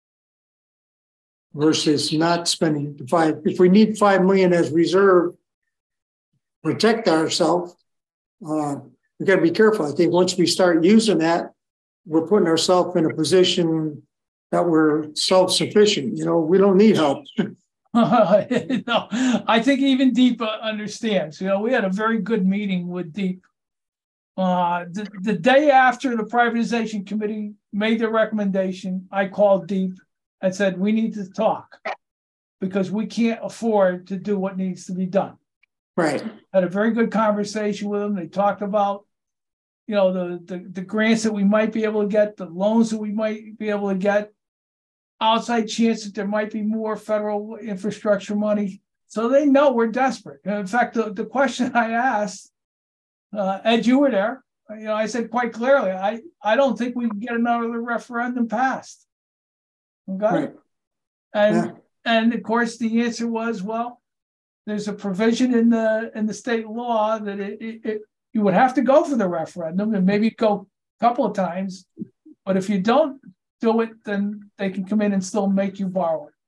versus not spending the five. If we need five million as reserve, protect ourselves, uh, we got to be careful. I think once we start using that, we're putting ourselves in a position that we're self-sufficient. You know, we don't need help. No, I think even Deep uh, understands. You know, we had a very good meeting with Deep. Uh, the, the day after the privatization committee made their recommendation, I called Deep and said, we need to talk because we can't afford to do what needs to be done. Right. Had a very good conversation with them. They talked about, you know, the, the, the grants that we might be able to get, the loans that we might be able to get, outside chance that there might be more federal infrastructure money. So they know we're desperate. In fact, the, the question I asked, uh, Ed, you were there, you know, I said quite clearly, I, I don't think we can get another referendum passed. Okay. Right. And, Yeah. and of course the answer was, well, there's a provision in the, in the state law that it, it, it you would have to go for the referendum and maybe go a couple of times. But if you don't do it, then they can come in and still make you borrow it.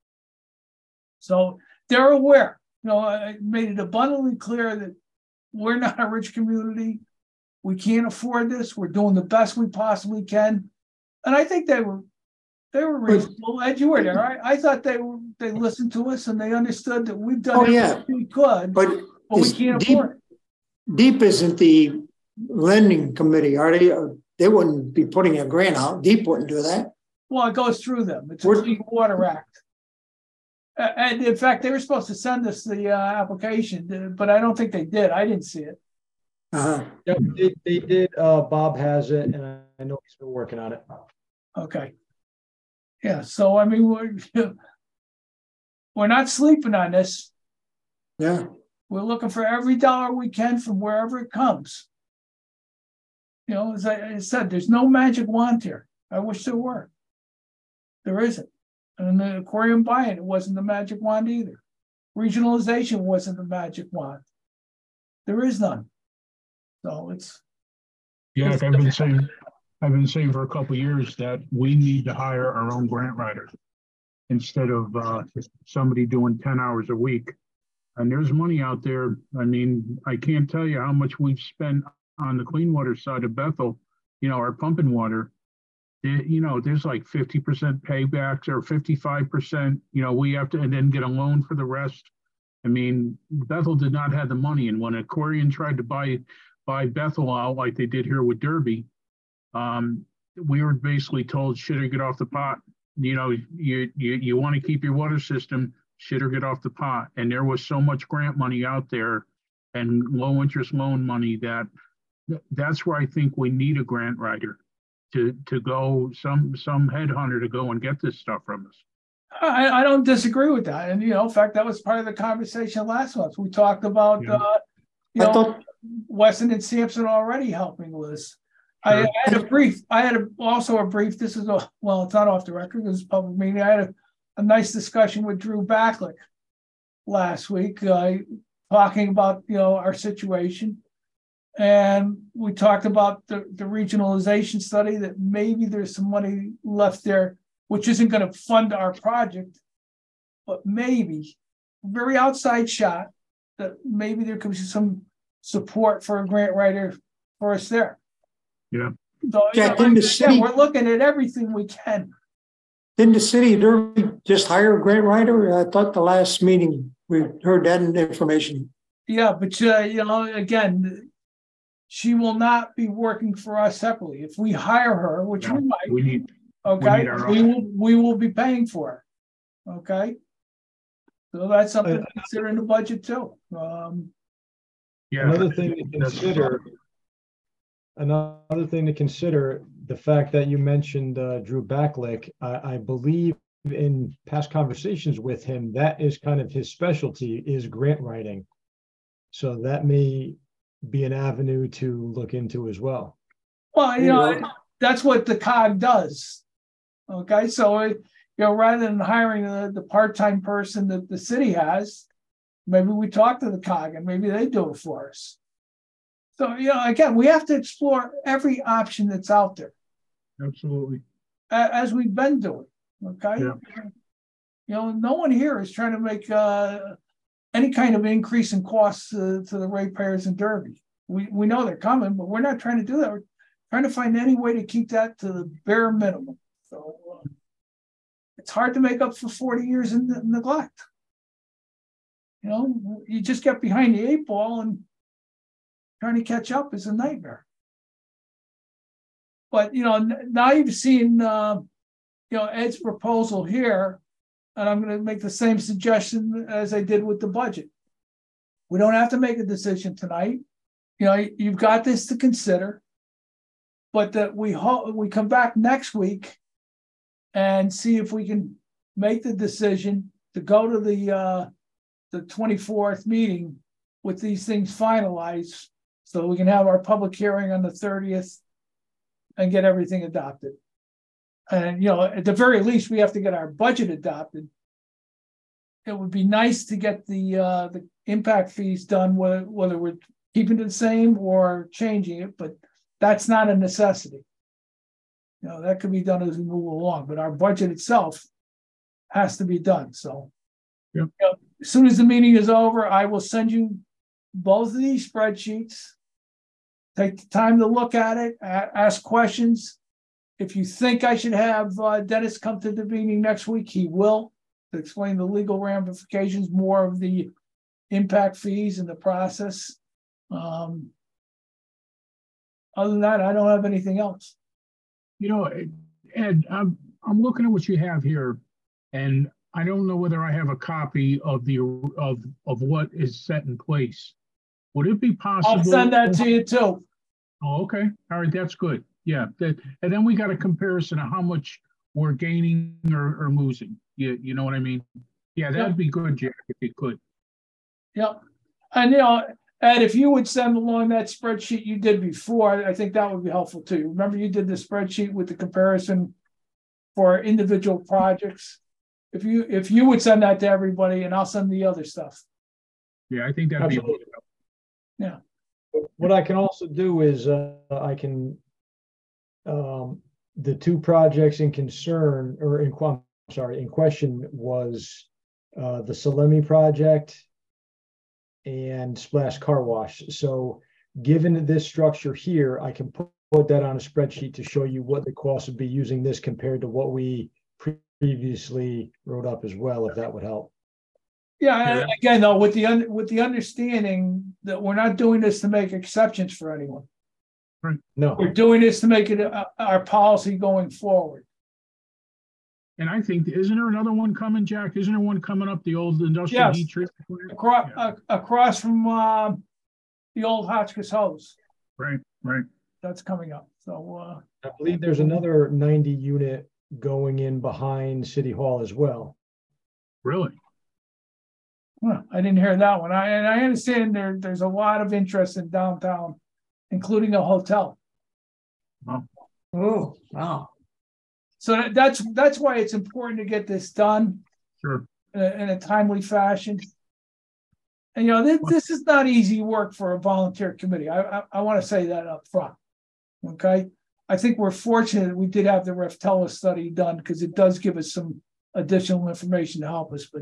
So they're aware. You know, I made it abundantly clear that we're not a rich community. We can't afford this. We're doing the best we possibly can. And I think they were they were reasonable. Ed, you were there. I, I thought they were they listened to us and they understood that we've done Oh, everything yeah. we could, But, but we is can't Deep, afford it. Deep isn't the lending committee, are they? Or they wouldn't be putting a grant out. Deep wouldn't do that. Well, it goes through them. It's a We're- Clean Water Act. Uh, and in fact, they were supposed to send us the uh, application, uh, but I don't think they did. I didn't see it. Uh-huh. Yep, they, they did. Uh, Bob has it, and I know he's been working on it. Okay. Yeah. So I mean, we're we're not sleeping on this. Yeah. We're looking for every dollar we can from wherever it comes. You know, as I, I said, there's no magic wand here. I wish there were. There isn't. And the aquarium buy-in, it wasn't the magic wand either. Regionalization wasn't the magic wand. There is none. So it's Yeah, I've been saying, I've been saying for a couple of years that we need to hire our own grant writer instead of uh, somebody doing ten hours a week. And there's money out there. I mean, I can't tell you how much we've spent on the clean water side of Bethel, you know, our pumping water. It, you know, there's like fifty percent paybacks or fifty-five percent, you know, we have to, and then get a loan for the rest. I mean, Bethel did not have the money. And when Aquarian tried to buy, buy Bethel out like they did here with Derby, um, we were basically told, shit or get off the pot. You know, you, you, you want to keep your water system, shit or get off the pot. And there was so much grant money out there and low interest loan money that that's where I think we need a grant writer. To, to go some some headhunter to go and get this stuff from us. I, I don't disagree with that. And you know, in fact, that was part of the conversation last month. We talked about Yeah. uh you I know thought, Weston and Sampson already helping with us. I, I had a brief, I had a, also a brief, this is a well, it's not off the record, this is a public meeting. I had a, a nice discussion with Drew Backlick last week, uh, talking about you know our situation. And we talked about the, the regionalization study that maybe there's some money left there, which isn't going to fund our project, but maybe very outside shot that maybe there could be some support for a grant writer for us there. Yeah. So you Jack, know, in the again, city- we're looking at everything we can. didn't the city of Derby just hire a grant writer? I thought the last meeting we heard that information. Yeah, but uh, you know, again, she will not be working for us separately. If we hire her, which No, we might, We need, okay, need our we own. will we will be paying for it. Okay. So that's something to consider in the budget too. Um, yeah. Another thing to that's- consider, another thing to consider, the fact that you mentioned uh, Drew Backlick, I, I believe in past conversations with him, that is kind of his specialty, is grant writing. So that may be an avenue to look into as well. well, you You know, know. that's what the C O G does. Okay, so uh, you know, rather than hiring the, the part-time person that the city has, maybe we talk to the C O G and maybe they do it for us. So, you know, again, we have to explore every option that's out there, Absolutely. a- as we've been doing. Okay. Yeah. You know, no one here is trying to make uh, any kind of increase in costs uh, to the ratepayers in Derby. We we know they're coming, but we're not trying to do that. We're trying to find any way to keep that to the bare minimum. So uh, it's hard to make up for forty years in neglect. You know, you just get behind the eight ball, and trying to catch up is a nightmare. But, you know, now you've seen, uh, you know, Ed's proposal here, and I'm going to make the same suggestion as I did with the budget. We don't have to make a decision tonight. You know, you've got this to consider, but that we ho- we come back next week and see if we can make the decision to go to the uh, the twenty-fourth meeting with these things finalized, so we can have our public hearing on the thirtieth and get everything adopted. And, you know, at the very least, we have to get our budget adopted. It would be nice to get the uh, the impact fees done, whether, whether we're keeping it the same or changing it, but that's not a necessity. You know, that could be done as we move along, but our budget itself has to be done. So, yep. You know, as soon as the meeting is over, I will send you both of these spreadsheets. Take the time to look at it, a- ask questions. If you think I should have uh, Dennis come to the meeting next week, he will, to explain the legal ramifications, more of the impact fees and the process. Um, other than that, I don't have anything else. You know, Ed, I'm, I'm looking at what you have here, and I don't know whether I have a copy of the, of, of what is set in place. Would it be possible? I'll send that to you too. Oh, okay. All right. That's good. Yeah. That, and then we got a comparison of how much we're gaining or, or losing. You, you know what I mean? Yeah, that'd Yep. be good, Jack, if you could. Yep. And, you know, Ed, if you would send along that spreadsheet you did before, I think that would be helpful too. Remember, you did the spreadsheet with the comparison for individual projects. If you, if you would send that to everybody, and I'll send the other stuff. Yeah, I think that'd be. Absolutely. Yeah. What I can also do is uh, I can, um, the two projects in concern, or in, I'm sorry, in question was uh, the Salemi project and Splash Car Wash. So given this structure here, I can put, put that on a spreadsheet to show you what the cost would be using this compared to what we pre- previously wrote up as well, if that would help. Yeah, Yeah. again, though, with the un- with the understanding that we're not doing this to make exceptions for anyone. No. We're doing this to make it a, our policy going forward. And I think, isn't there another one coming, Jack? Isn't there one coming up, the old industrial Yes. heat treatment plant? Across Yeah. uh, across from uh, the old Hotchkiss Hose, Right, right. that's coming up. So uh, I believe there's another ninety unit going in behind City Hall as well. Really? huh, I didn't hear that one. I and I understand there there's a lot of interest in downtown, including a hotel. Oh, wow. So that, that's that's why it's important to get this done. Sure. In a, in a timely fashion. And, you know, this, this is not easy work for a volunteer committee. I, I, I want to say that up front. Okay. I think we're fortunate we did have the Reftella study done, because it does give us some additional information to help us. But,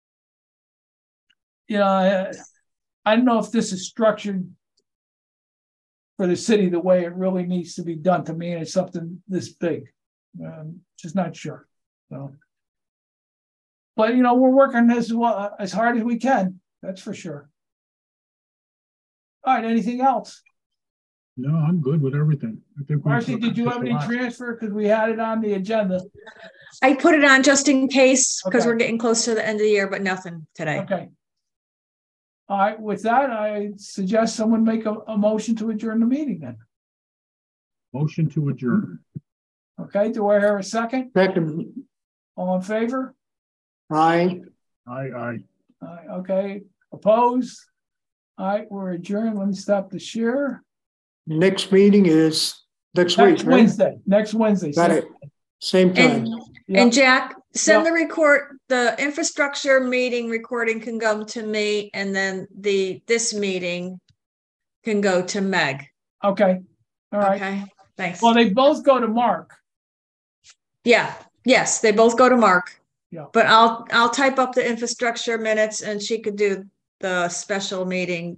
you know, I, I don't know if this is structured for the city the way it really needs to be done to manage something this big. Um, just not sure. So. But, you know, we're working as well, as hard as we can. That's for sure. All right. Anything else? No, I'm good with everything. I think. Marcy, did you have any transfer? Because we had it on the agenda. I put it on just in case, because Okay. we're getting close to the end of the year, but nothing today. Okay. All right. With that, I suggest someone make a, a motion to adjourn the meeting then. Motion to adjourn. Okay. Do I hear a second? Second, All in favor? aye. Aye, aye. All right, okay. Opposed? All right. We're adjourned. Let me stop the share. Next meeting is next Next week, right? Wednesday. Next Wednesday. Got it. Same time. And, Yeah. and Jack, send Yeah. the record, the infrastructure meeting recording can go to me, and then the, this meeting can go to Meg. Okay. All right. Okay, thanks. Well, they both go to Mark. Yeah, yes, they both go to Mark. Yeah. But I'll, I'll type up the infrastructure minutes, and she could do the special meeting